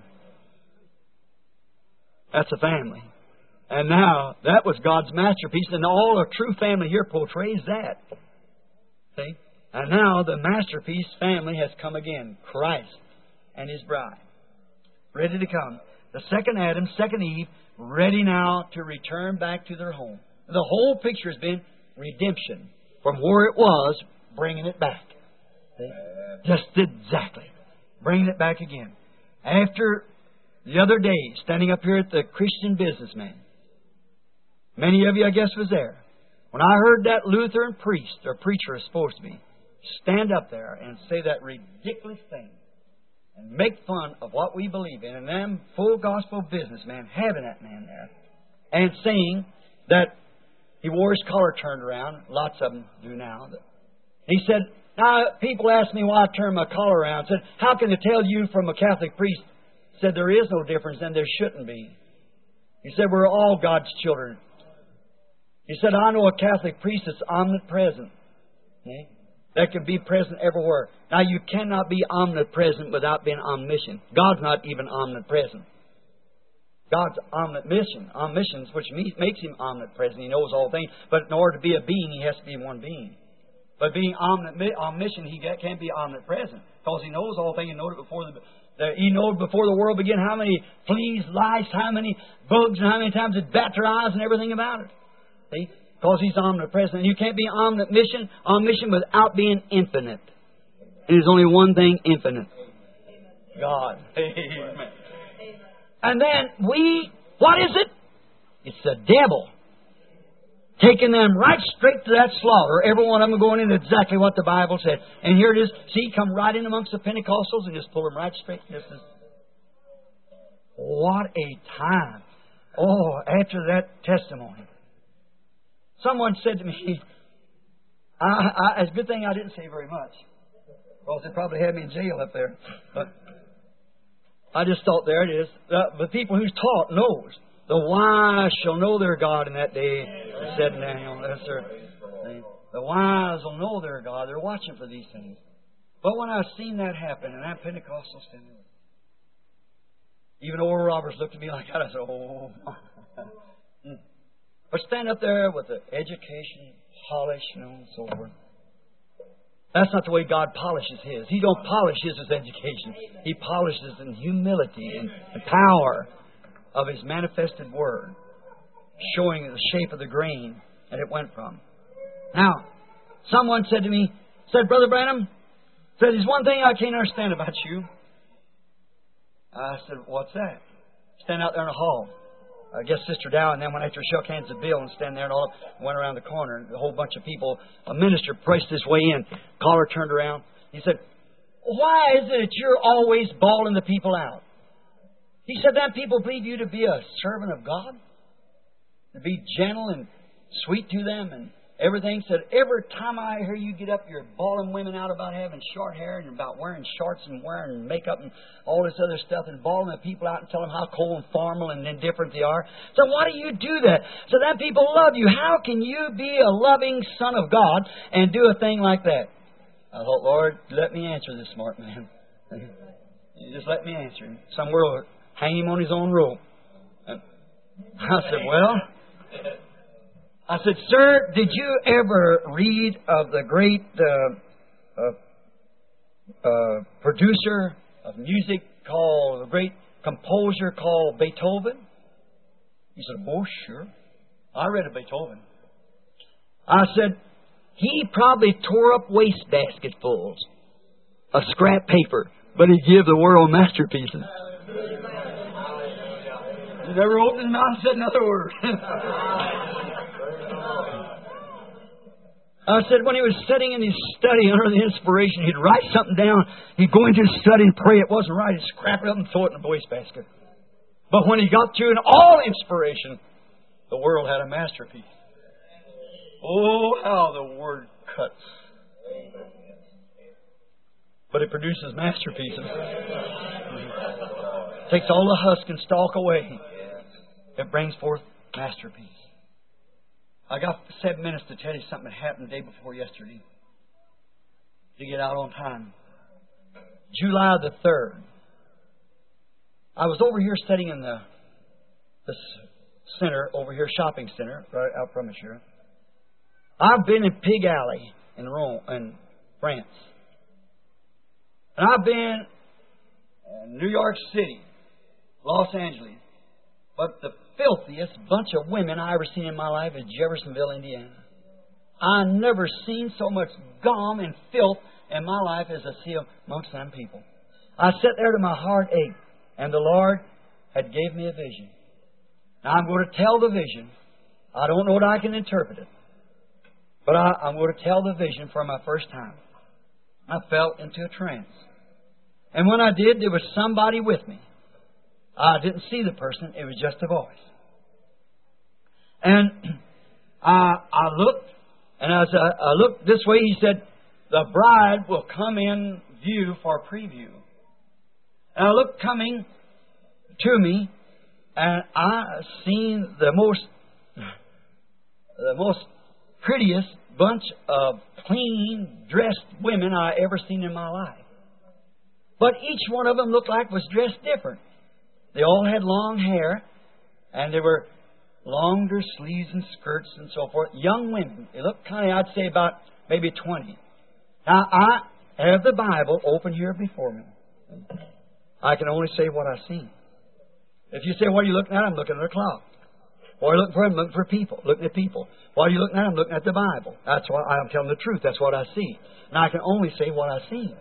That's a family. And now, that was God's masterpiece. And all a true family here portrays that. See? And now the masterpiece family has come again. Christ and His bride. Ready to come. The second Adam, second Eve, ready now to return back to their home. The whole picture has been redemption. From where it was, bringing it back. See? Just exactly. Bringing it back again. After the other day, standing up here at the Christian Businessman. Many of you, I guess, was there. When I heard that Lutheran priest, or preacher is supposed to be, stand up there and say that ridiculous thing and make fun of what we believe in, and them full gospel businessman having that man there and saying that he wore his collar turned around. Lots of them do now. He said, now people ask me why I turn my collar around. Said, how can they tell you from a Catholic priest? Said, there is no difference and there shouldn't be. He said, we're all God's children. He said, I know a Catholic priest that's omnipresent. Okay? That can be present everywhere. Now, you cannot be omnipresent without being omniscient. God's not even omnipresent. God's omniscient, omniscience, which makes Him omnipresent. He knows all things. But in order to be a being, He has to be one being. But being omniscient, He can't be omnipresent. Because He knows all things. He knows it before the... He knows before the world began how many fleas, lice, how many bugs, and how many times it bat their eyes and everything about it. See? Because He's omnipresent. And you can't be omniscient, omniscient without being infinite. There's only one thing infinite. God. Amen. And then we, what is it? It's the devil. Taking them right straight to that slaughter. Every one of them going into exactly what the Bible said. And here it is. See, come right in amongst the Pentecostals and just pull them right straight. This is, what a time. Oh, after that testimony. Someone said to me, I, I, it's a good thing I didn't say very much. Because they probably had me in jail up there. But I just thought, there it is. The, the people who's taught knows. The wise shall know their God in that day, said Daniel. Yes, sir. The wise will know their God. They're watching for these things. But when I've seen that happen, and I'm Pentecostal standing there, even Oral Roberts looked at me like that. I said, oh. But stand up there with the education, polish, you know, and so forth. That's not the way God polishes His. He don't polish His with education. He polishes in humility and power of His manifested Word, showing the shape of the grain that it went from. Now, someone said to me, said, Brother Branham, said, there's one thing I can't understand about you. I said, what's that? Stand out there in the hall. I guess Sister Dow and then went after shook hands with Bill and stand there and all went around the corner and a whole bunch of people. A minister pressed his way in, collar turned around. He said, why is it that you're always bawling the people out? He said, then people believe you to be a servant of God? To be gentle and sweet to them and Everything said, every time I hear you get up, you're bawling women out about having short hair and about wearing shorts and wearing makeup and all this other stuff and bawling the people out and telling them how cold and formal and indifferent they are. So why do you do that? So that people love you. How can you be a loving son of God and do a thing like that? I thought, Lord, let me answer this smart man. You just let me answer him. Somewhere will hang him on his own rope. I said, well... I said, sir, did you ever read of the great uh, uh, uh, producer of music called, the great composer called Beethoven? He said, oh, sure. I read of Beethoven. I said, he probably tore up wastebasketfuls of scrap paper, but he gave the world masterpieces. He never opened his mouth and said another word. I said when he was sitting in his study under the inspiration, he'd write something down. He'd go into his study and pray. It wasn't right. He'd scrap it up and throw it in the wastebasket. But when he got to an all inspiration, the world had a masterpiece. Oh, how the Word cuts. But it produces masterpieces. Takes all the husk and stalk away. It brings forth masterpiece. I got seven minutes to tell you something that happened the day before yesterday. To get out on time. July the third. I was over here studying in the, the center, over here, shopping center, right out from us here. I've been in Pig Alley in Rome, in France. And I've been in New York City, Los Angeles. But the filthiest bunch of women I ever seen in my life is Jeffersonville, Indiana. I never seen so much gum and filth in my life as I see amongst them people. I sat there to my heart ache, and the Lord had gave me a vision. Now I'm going to tell the vision. I don't know that I can interpret it, but I, I'm going to tell the vision for my first time. I fell into a trance. And when I did, there was somebody with me. I didn't see the person. It was just a voice. And I, I looked, and as I, I looked this way, he said, the bride will come in view for preview. And I looked coming to me, and I seen the most, the most prettiest bunch of clean, dressed women I ever seen in my life. But each one of them looked like was dressed different. They all had long hair, and they were longer sleeves and skirts and so forth. Young women. They looked kind of, I'd say, about maybe twenty. Now, I have the Bible open here before me. I can only say what I've seen. If you say, what are you looking at? I'm looking at a clock. What are you looking for? I'm looking for people. Looking at people. What are you looking at? I'm looking at the Bible. That's what I'm telling the truth. That's what I see. Now, I can only say what I've seen.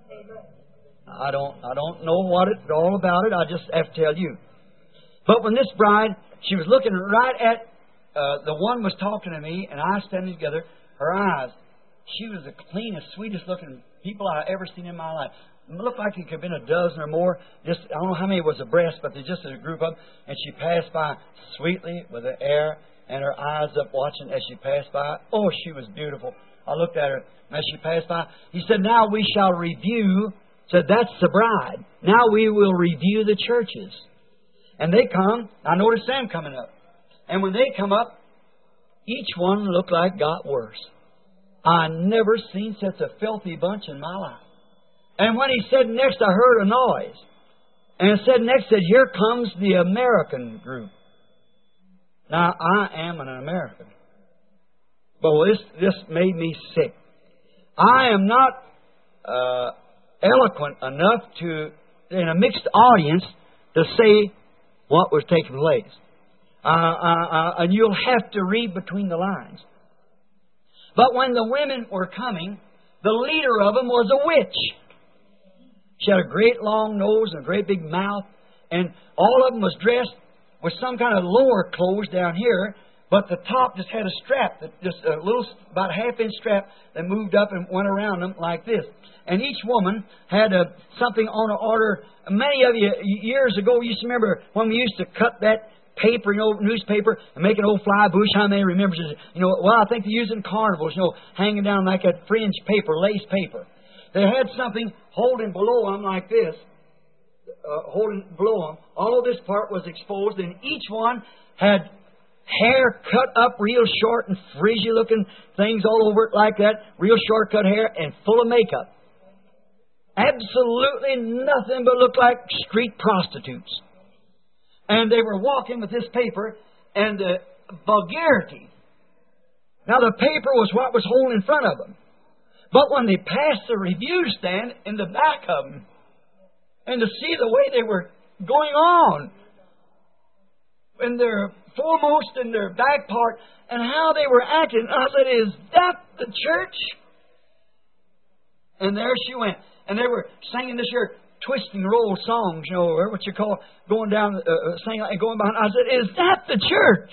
I don't I don't know what it all about it. I just have to tell you. But when this bride, she was looking right at uh, the one was talking to me, and I standing together. Her eyes, she was the cleanest, sweetest looking people I ever seen in my life. It looked like it could have been a dozen or more. Just I don't know how many was abreast, but there's just a group of them. And she passed by sweetly with an air and her eyes up watching as she passed by. Oh, she was beautiful. I looked at her as she passed by. He said, now we shall review. Said, that's the bride. Now we will review the churches. And they come. I noticed them coming up. And when they come up, each one looked like got worse. I never seen such a filthy bunch in my life. And when he said next, I heard a noise. And it said next, said, here comes the American group. Now, I am an American. But this, this made me sick. I am not uh, eloquent enough to, in a mixed audience, to say what was taking place. Uh, uh, uh, and you'll have to read between the lines. But when the women were coming, the leader of them was a witch. She had a great long nose and a great big mouth, and all of them was dressed with some kind of lower clothes down here, but the top just had a strap, that just a little, about a half-inch strap that moved up and went around them like this. And each woman had a, something on an order. Many of you years ago used to remember when we used to cut that paper, you know, newspaper, and make an old fly bush. How many remembers it? You know, well, I think they use it in carnivals, you know, hanging down like that fringe paper, lace paper. They had something holding below them like this, uh, holding below them. All of this part was exposed, and each one had hair cut up real short and frizzy looking things all over it like that, real short cut hair and full of makeup. Absolutely nothing but looked like street prostitutes. And they were walking with this paper and the vulgarity. Now the paper was what was holding in front of them. But when they passed the review stand in the back of them, and to see the way they were going on, in their foremost in their back part, and how they were acting, I said, is that the church? And there she went. And they were singing this here twisting roll songs, you know, or what you call going down, uh, singing and going behind. I said, is that the church?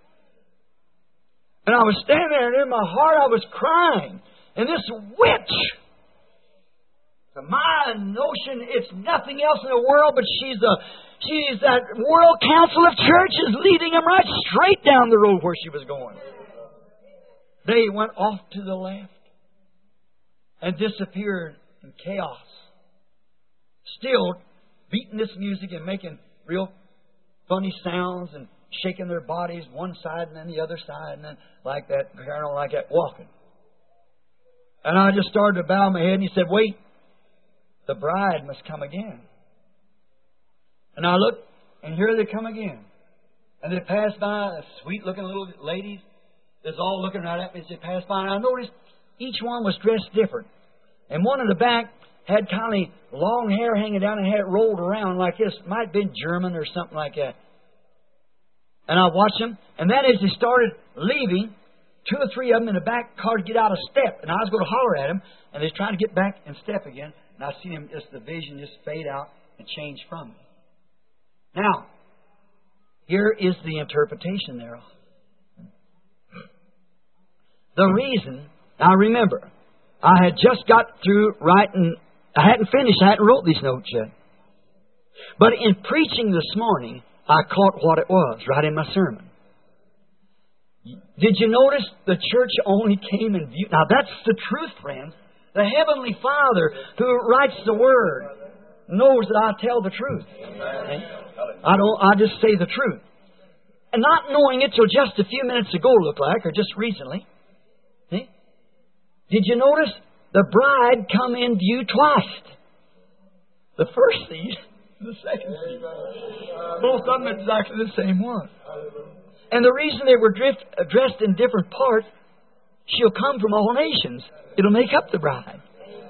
And I was standing there, and in my heart I was crying. And this witch, to my notion, it's nothing else in the world, but she's a she's that World Council of Churches leading them right straight down the road where she was going. They went off to the left and disappeared in chaos. Still beating this music and making real funny sounds and shaking their bodies one side and then the other side and then like that, carrying on like that, walking. And I just started to bow my head, and he said, wait, the bride must come again. And I looked, and here they come again. And they passed by, sweet-looking little ladies. They're all looking right at me as they passed by. And I noticed each one was dressed different. And one in the back had kind of long hair hanging down and had it rolled around like this. Might have been German or something like that. And I watched them. And then as they started leaving, two or three of them in the back car get out of step. And I was going to holler at them. And they was trying to get back in step again. And I seen them, just the vision just fade out and change from me. Now, here is the interpretation thereof. The reason, now remember, I had just got through writing, I hadn't finished, I hadn't wrote these notes yet. But in preaching this morning, I caught what it was right in my sermon. Did you notice the church only came in view? Now that's the truth, friends. The Heavenly Father who writes the Word knows that I tell the truth. Okay? I don't. I just say the truth, and not knowing it till just a few minutes ago, looked like, or just recently. See? Did you notice the bride come in view twice? The first seed, the second seed. Both of them exactly the same one. And the reason they were drift, dressed in different parts, she'll come from all nations. It'll make up the bride.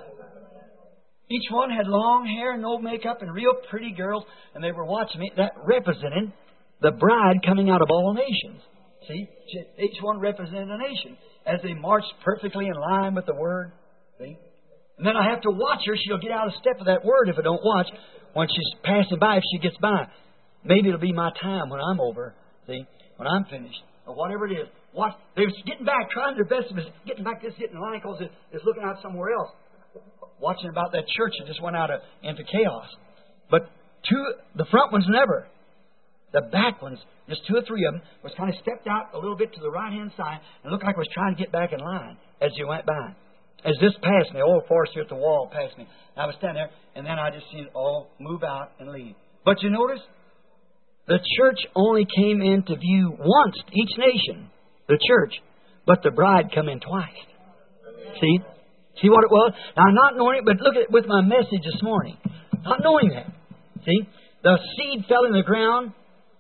Each one had long hair, no makeup, and real pretty girls, and they were watching me. That represented the bride coming out of all nations. See? Each one represented a nation as they marched perfectly in line with the Word. See? And then I have to watch her. She'll get out of step with that Word if I don't watch. When she's passing by, if she gets by, maybe it'll be my time when I'm over. See? When I'm finished. Or whatever it is. Watch. They were getting back, trying their best. It was getting back, just getting in line because it's looking out somewhere else. Watching about that church that just went out of, into chaos. But two, the front ones never. The back ones, just two or three of them, was kind of stepped out a little bit to the right-hand side and looked like it was trying to get back in line as you went by. As this passed me, old forester at the wall passed me. I was standing there, and then I just seen it all move out and leave. But you notice, the church only came into view once, each nation, the church, but the bride come in twice. See? See what it was? Now, I'm not knowing it, but look at it with my message this morning. Not knowing that. See? The seed fell in the ground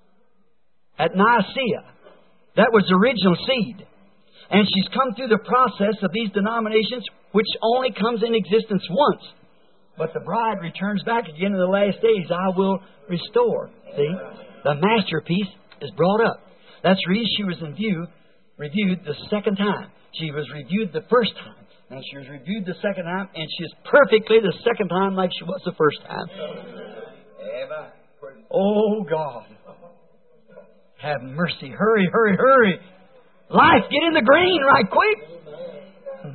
at Nicaea. That was the original seed. And she's come through the process of these denominations, which only comes in existence once. But the bride returns back again in the last days. I will restore. See? The masterpiece is brought up. That's the reason she was in view, reviewed the second time. She was reviewed the first time. And she was reviewed the second time, and she's perfectly the second time like she was the first time. Oh, God. Have mercy. Hurry, hurry, hurry. Life, get in the green right quick.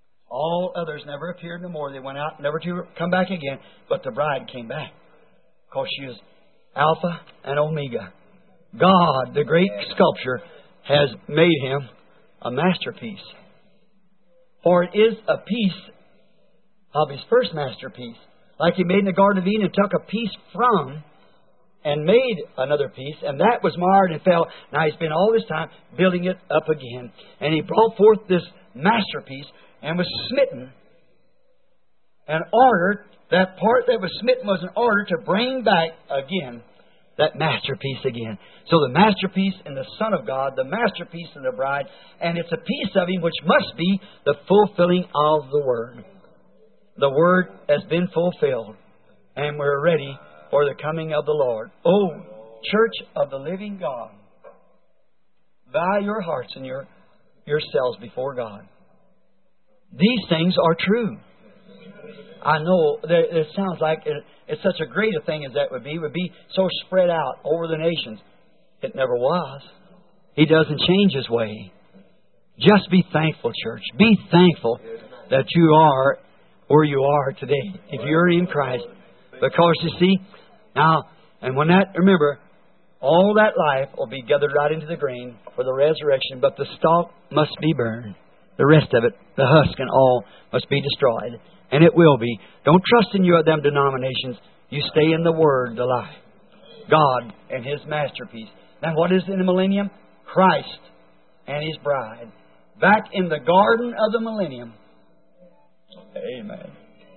All others never appeared no more. They went out, never to come back again. But the bride came back. because she is Alpha and Omega. God, the great sculptor, has made him a masterpiece. For it is a piece of his first masterpiece. Like He made in the Garden of Eden and took a piece from and made another piece, and that was marred and fell. Now He's been all this time building it up again. And He brought forth this masterpiece and was smitten and ordered, that part that was smitten was an order to bring back again that masterpiece again. So the masterpiece in the Son of God, the masterpiece in the bride, and it's a piece of Him which must be the fulfilling of the Word. The Word has been fulfilled, and we're ready for the coming of the Lord. Oh, Church of the living God, bow your hearts and your yourselves before God. These things are true. I know that it sounds like it, it's such a great a thing as that would be. It would be so spread out over the nations. It never was. He doesn't change His way. Just be thankful, church. Be thankful that you are where you are today, if you're in Christ. Because you see, now, and when that, remember, all that life will be gathered right into the grain for the resurrection, but the stalk must be burned. The rest of it, the husk and all, must be destroyed. And it will be. Don't trust in you of them denominations. You stay in the Word, the life. God and His masterpiece. Now what is in the millennium? Christ and His bride. Back in the garden of the millennium. Amen.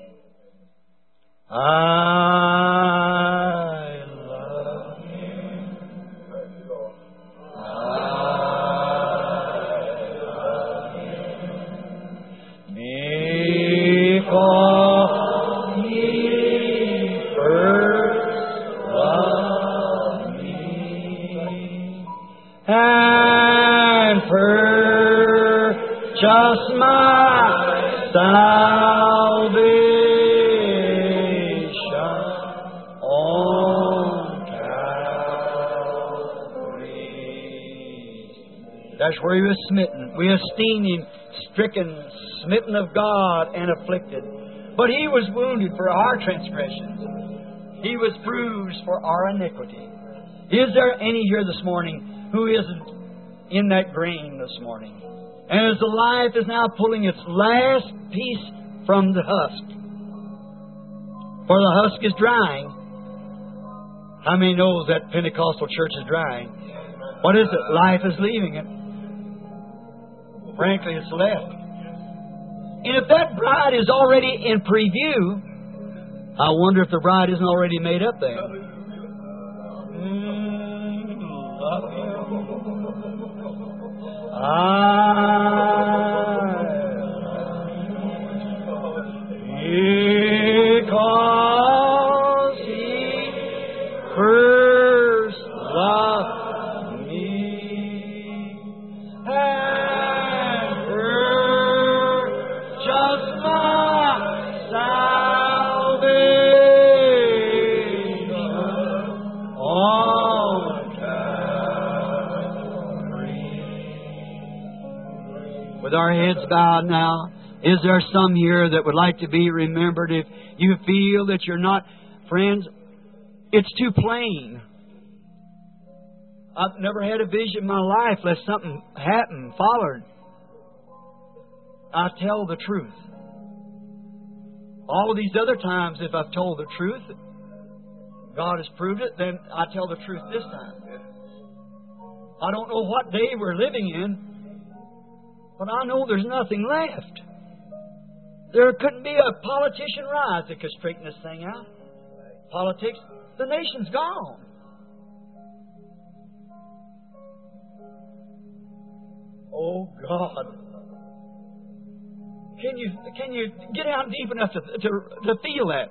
I love Him. I love Him. Because He first loved me and purchased my salvation on Calvary. That's where He was smitten. We esteem Him stricken, smitten of God, and afflicted. But He was wounded for our transgressions. He was bruised for our iniquity. Is there any here this morning who isn't in that grain this morning? And as the life is now pulling its last piece from the husk, for the husk is drying. How many knows that Pentecostal church is drying? What is it? Life is leaving it. Frankly, it's left. And if that bride is already in preview, I wonder if the bride isn't already made up there. Mm, love you. I because He first loved me and purchased my salvation on Calvary. With our heads bowed now, is there some here that would like to be remembered? If you feel that you're not, friends, it's too plain. I've never had a vision in my life lest something happened, followed. I tell the truth. All of these other times, if I've told the truth, God has proved it, then I tell the truth this time. I don't know what day we're living in, but I know there's nothing left. There couldn't be a politician rise that could straighten this thing out. Politics, the nation's gone. Oh God. Can you can you get out deep enough to, to, to feel that?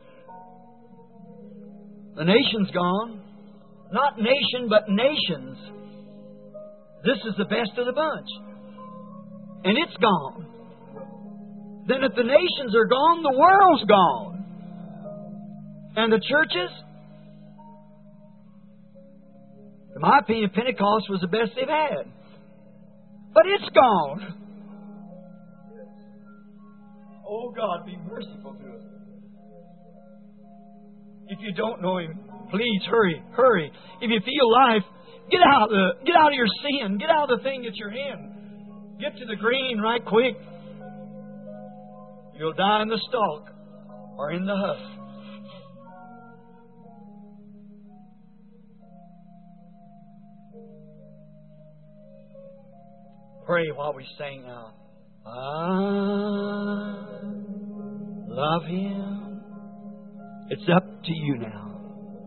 The nation's gone. Not nation, but nations. This is the best of the bunch. And it's gone. Then if the nations are gone, the world's gone. And the churches? In my opinion, Pentecost was the best they've had. But it's gone. Oh God, be merciful to us. If you don't know Him, please hurry, hurry. If you feel life, get out of the, get out of your sin. Get out of the thing that you're in. Get to the green right quick. You'll die in the stalk or in the husk. Pray while we sing now. I love Him. It's up to you now.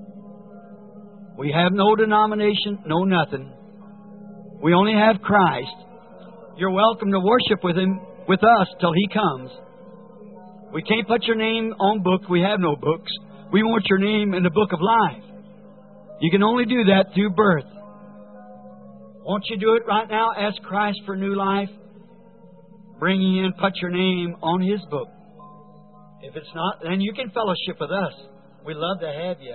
We have no denomination, no nothing. We only have Christ. You're welcome to worship with Him, with us, till He comes. We can't put your name on book. We have no books. We want your name in the book of life. You can only do that through birth. Won't you do it right now? Ask Christ for new life. Bring you in, put your name on His book. If it's not, then you can fellowship with us. We'd love to have you.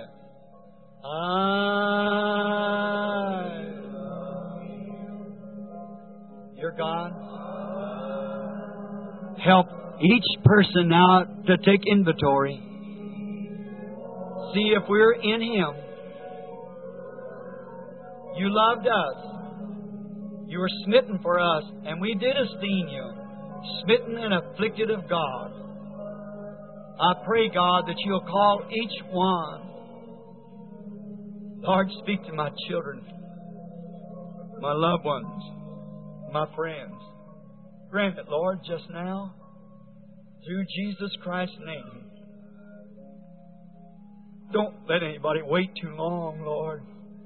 I love you. Your God. Help each person now to take inventory. See if we're in Him. You loved us. You were smitten for us, and we did esteem you, smitten and afflicted of God. I pray, God, that You'll call each one. Lord, speak to my children, my loved ones, my friends. Grant it, Lord, just now, through Jesus Christ's name. Don't let anybody wait too long, Lord.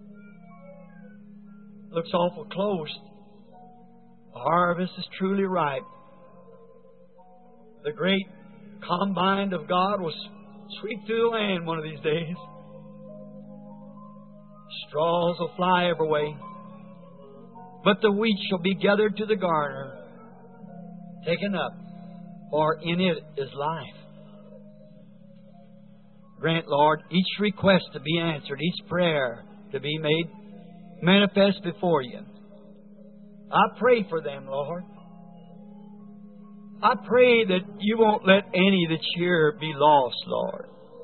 Looks awful close. The harvest is truly ripe. The great combine of God will sweep through the land one of these days. Straws will fly every way. But the wheat shall be gathered to the garner, taken up, for in it is life. Grant, Lord, each request to be answered, each prayer to be made manifest before You. I pray for them, Lord. I pray that You won't let any that's here be lost, Lord.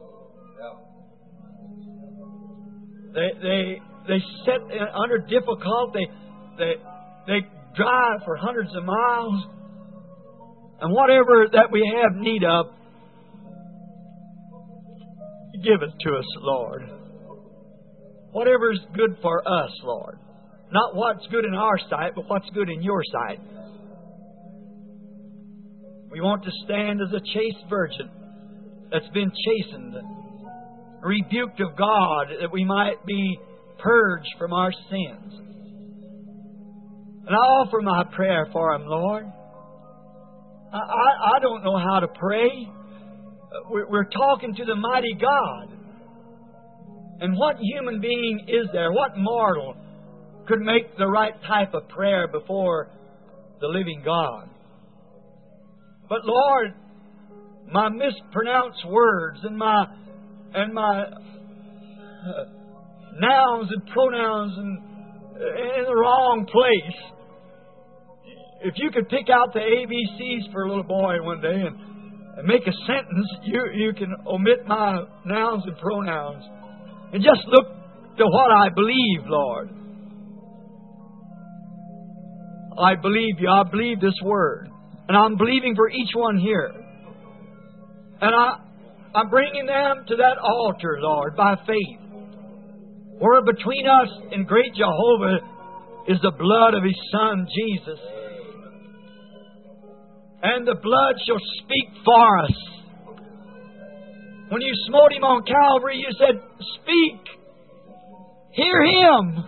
They they they sit under difficulty. They, they they drive for hundreds of miles, and whatever that we have need of, give it to us, Lord. Whatever's good for us, Lord. Not what's good in our sight, but what's good in Your sight. We want to stand as a chaste virgin that's been chastened, rebuked of God, that we might be purged from our sins. And I offer my prayer for them, Lord. I, I, I don't know how to pray. We're, we're talking to the mighty God. And what human being is there? What mortal could make the right type of prayer before the living God? But Lord, my mispronounced words and my and my uh, nouns and pronouns and uh, in the wrong place. If you could pick out the A B Cs for a little boy one day and, and make a sentence, you you can omit my nouns and pronouns. And just look to what I believe, Lord. I believe You. I believe this Word. And I'm believing for each one here. And I, I'm bringing them to that altar, Lord, by faith. Where between us and great Jehovah is the blood of His Son, Jesus. And the blood shall speak for us. When You smote Him on Calvary, You said, speak. Hear Him.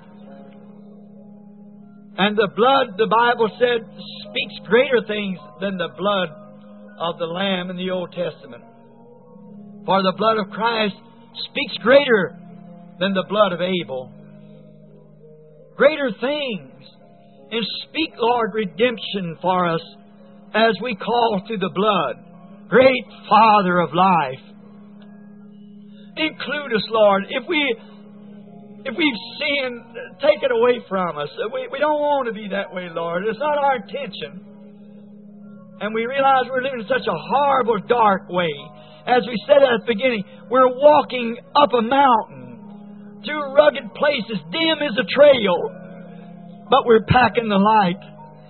And the blood, the Bible said, speaks greater things than the blood of the Lamb in the Old Testament. For the blood of Christ speaks greater than the blood of Abel. Greater things. And speak, Lord, redemption for us as we call to the blood. Great Father of life. Include us, Lord. If we if we've sinned, take it away from us. We, we don't want to be that way, Lord. It's not our intention. And we realize we're living in such a horrible, dark way. as we said at the beginning, we're walking up a mountain through rugged places. Dim is the trail, but we're packing the light.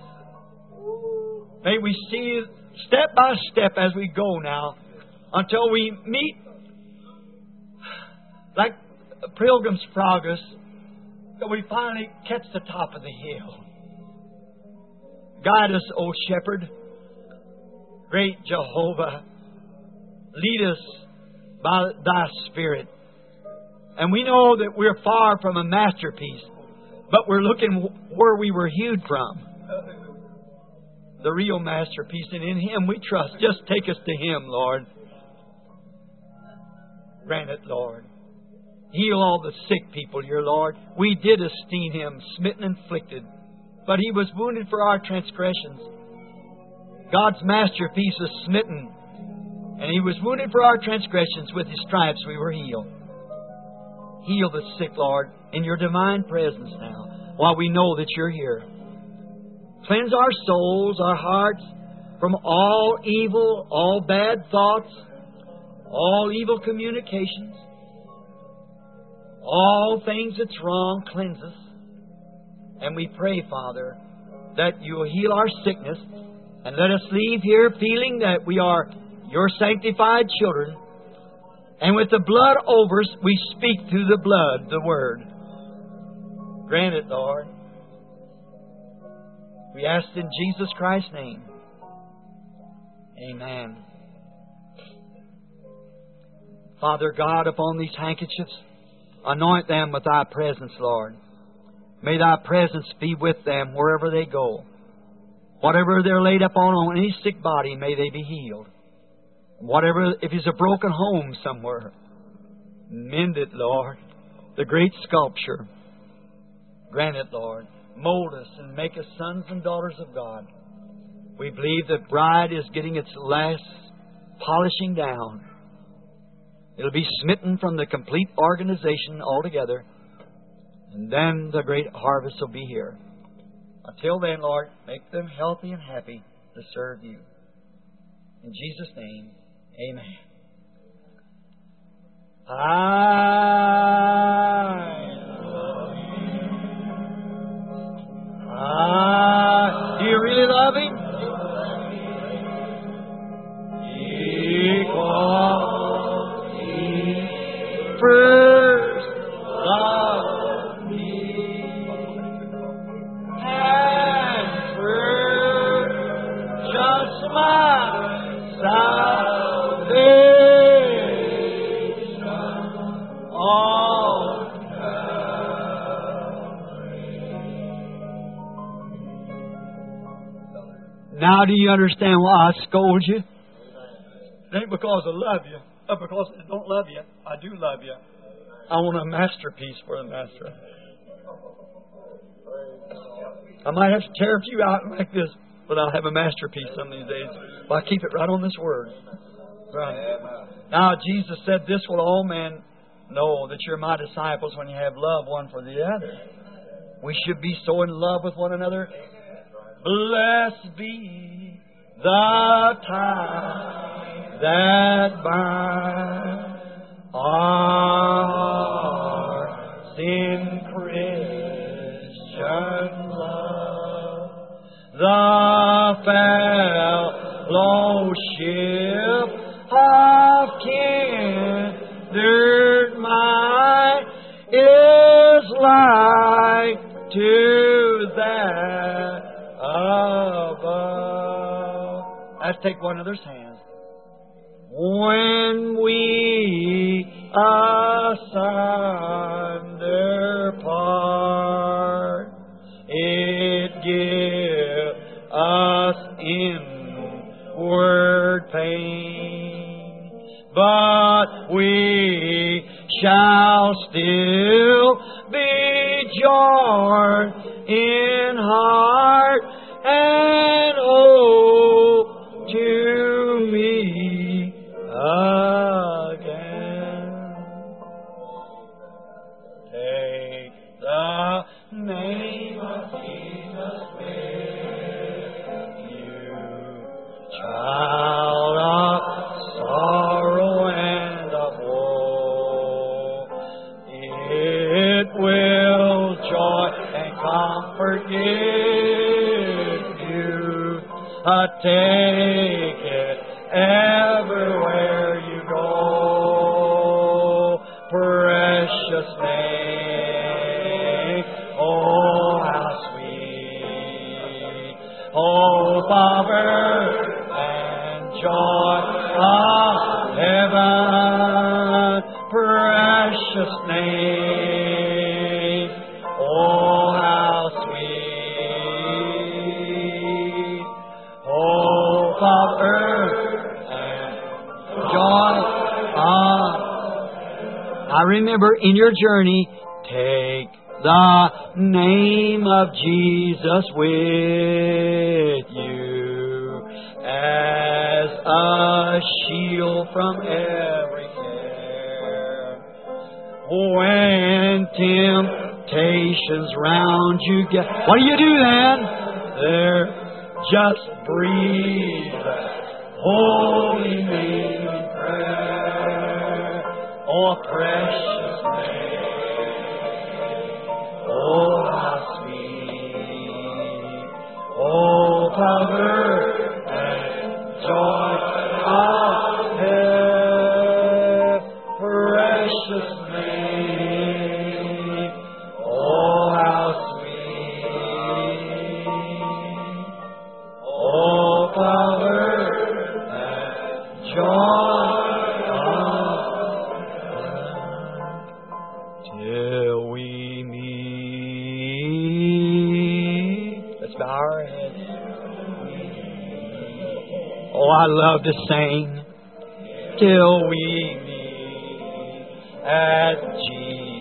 May we see step by step as we go now until we meet like Pilgrim's Progress, that we finally catch the top of the hill. Guide us, O Shepherd, great Jehovah. Lead us by Thy Spirit. And we know that we're far from a masterpiece, but we're looking where we were hewed from. The real masterpiece, and in Him we trust. Just take us to Him, Lord. Grant it, Lord. Heal all the sick people here, Lord. We did esteem Him smitten and afflicted, but He was wounded for our transgressions. God's masterpiece was smitten, and He was wounded for our transgressions. With His stripes we were healed. Heal the sick, Lord, in Your divine presence now, while we know that You're here. Cleanse our souls, our hearts, from all evil, all bad thoughts, all evil communications, all things that's wrong. Cleanse us. And we pray, Father, that You will heal our sickness, and let us leave here feeling that we are Your sanctified children. And with the blood over us, we speak through the blood, the Word. Grant it, Lord. We ask in Jesus Christ's name. Amen. Father God, upon these handkerchiefs, anoint them with Thy presence, Lord. May Thy presence be with them wherever they go. Whatever they're laid upon on any sick body, may they be healed. Whatever, if it's a broken home somewhere, mend it, Lord. The great sculpture, grant it, Lord. Mold us and make us sons and daughters of God. We believe the bride is getting its last polishing down. It'll be smitten from the complete organization altogether. And then the great harvest will be here. Until then, Lord, make them healthy and happy to serve You. In Jesus' name, amen. I love You. I, do you really love Him? Because He first loved me and purchased my salvation on Calvary. Now do you understand why I scold you? It ain't because I love you, but because I don't love you. I do love you. I want a masterpiece for the Master. I might have to tear a few out like this, but I'll have a masterpiece some of these days. But I keep it right on this Word. Right. Now, Jesus said, "This will all men know that you're My disciples when you have love one for the other." We should be so in love with one another. Blessed be the tie that binds our hearts in Christian love, the fellowship of kindred mind is like to that above. Let's take one another's hands. When we asunder part, it gives us inward pain, but we shall still be joined in heart and hope to meet again. Take the name of Jesus with you, child of sorrow uh, take it everywhere you go. Precious name, oh how sweet, hope of earth and joy of heaven. Precious name, oh how sweet, hope of earth and joy of. I remember in your journey, take the name of Jesus with you as a shield from every care. When temptations round you get, what do you do then? There, just breathe that holy name in prayer. Oh, precious name, oh, how sweet, oh, power and joy of heaven, precious name, oh, how sweet, oh, power and joy. Till we meet. Let's bow our heads. Oh, I love to sing. Till we meet at Jesus.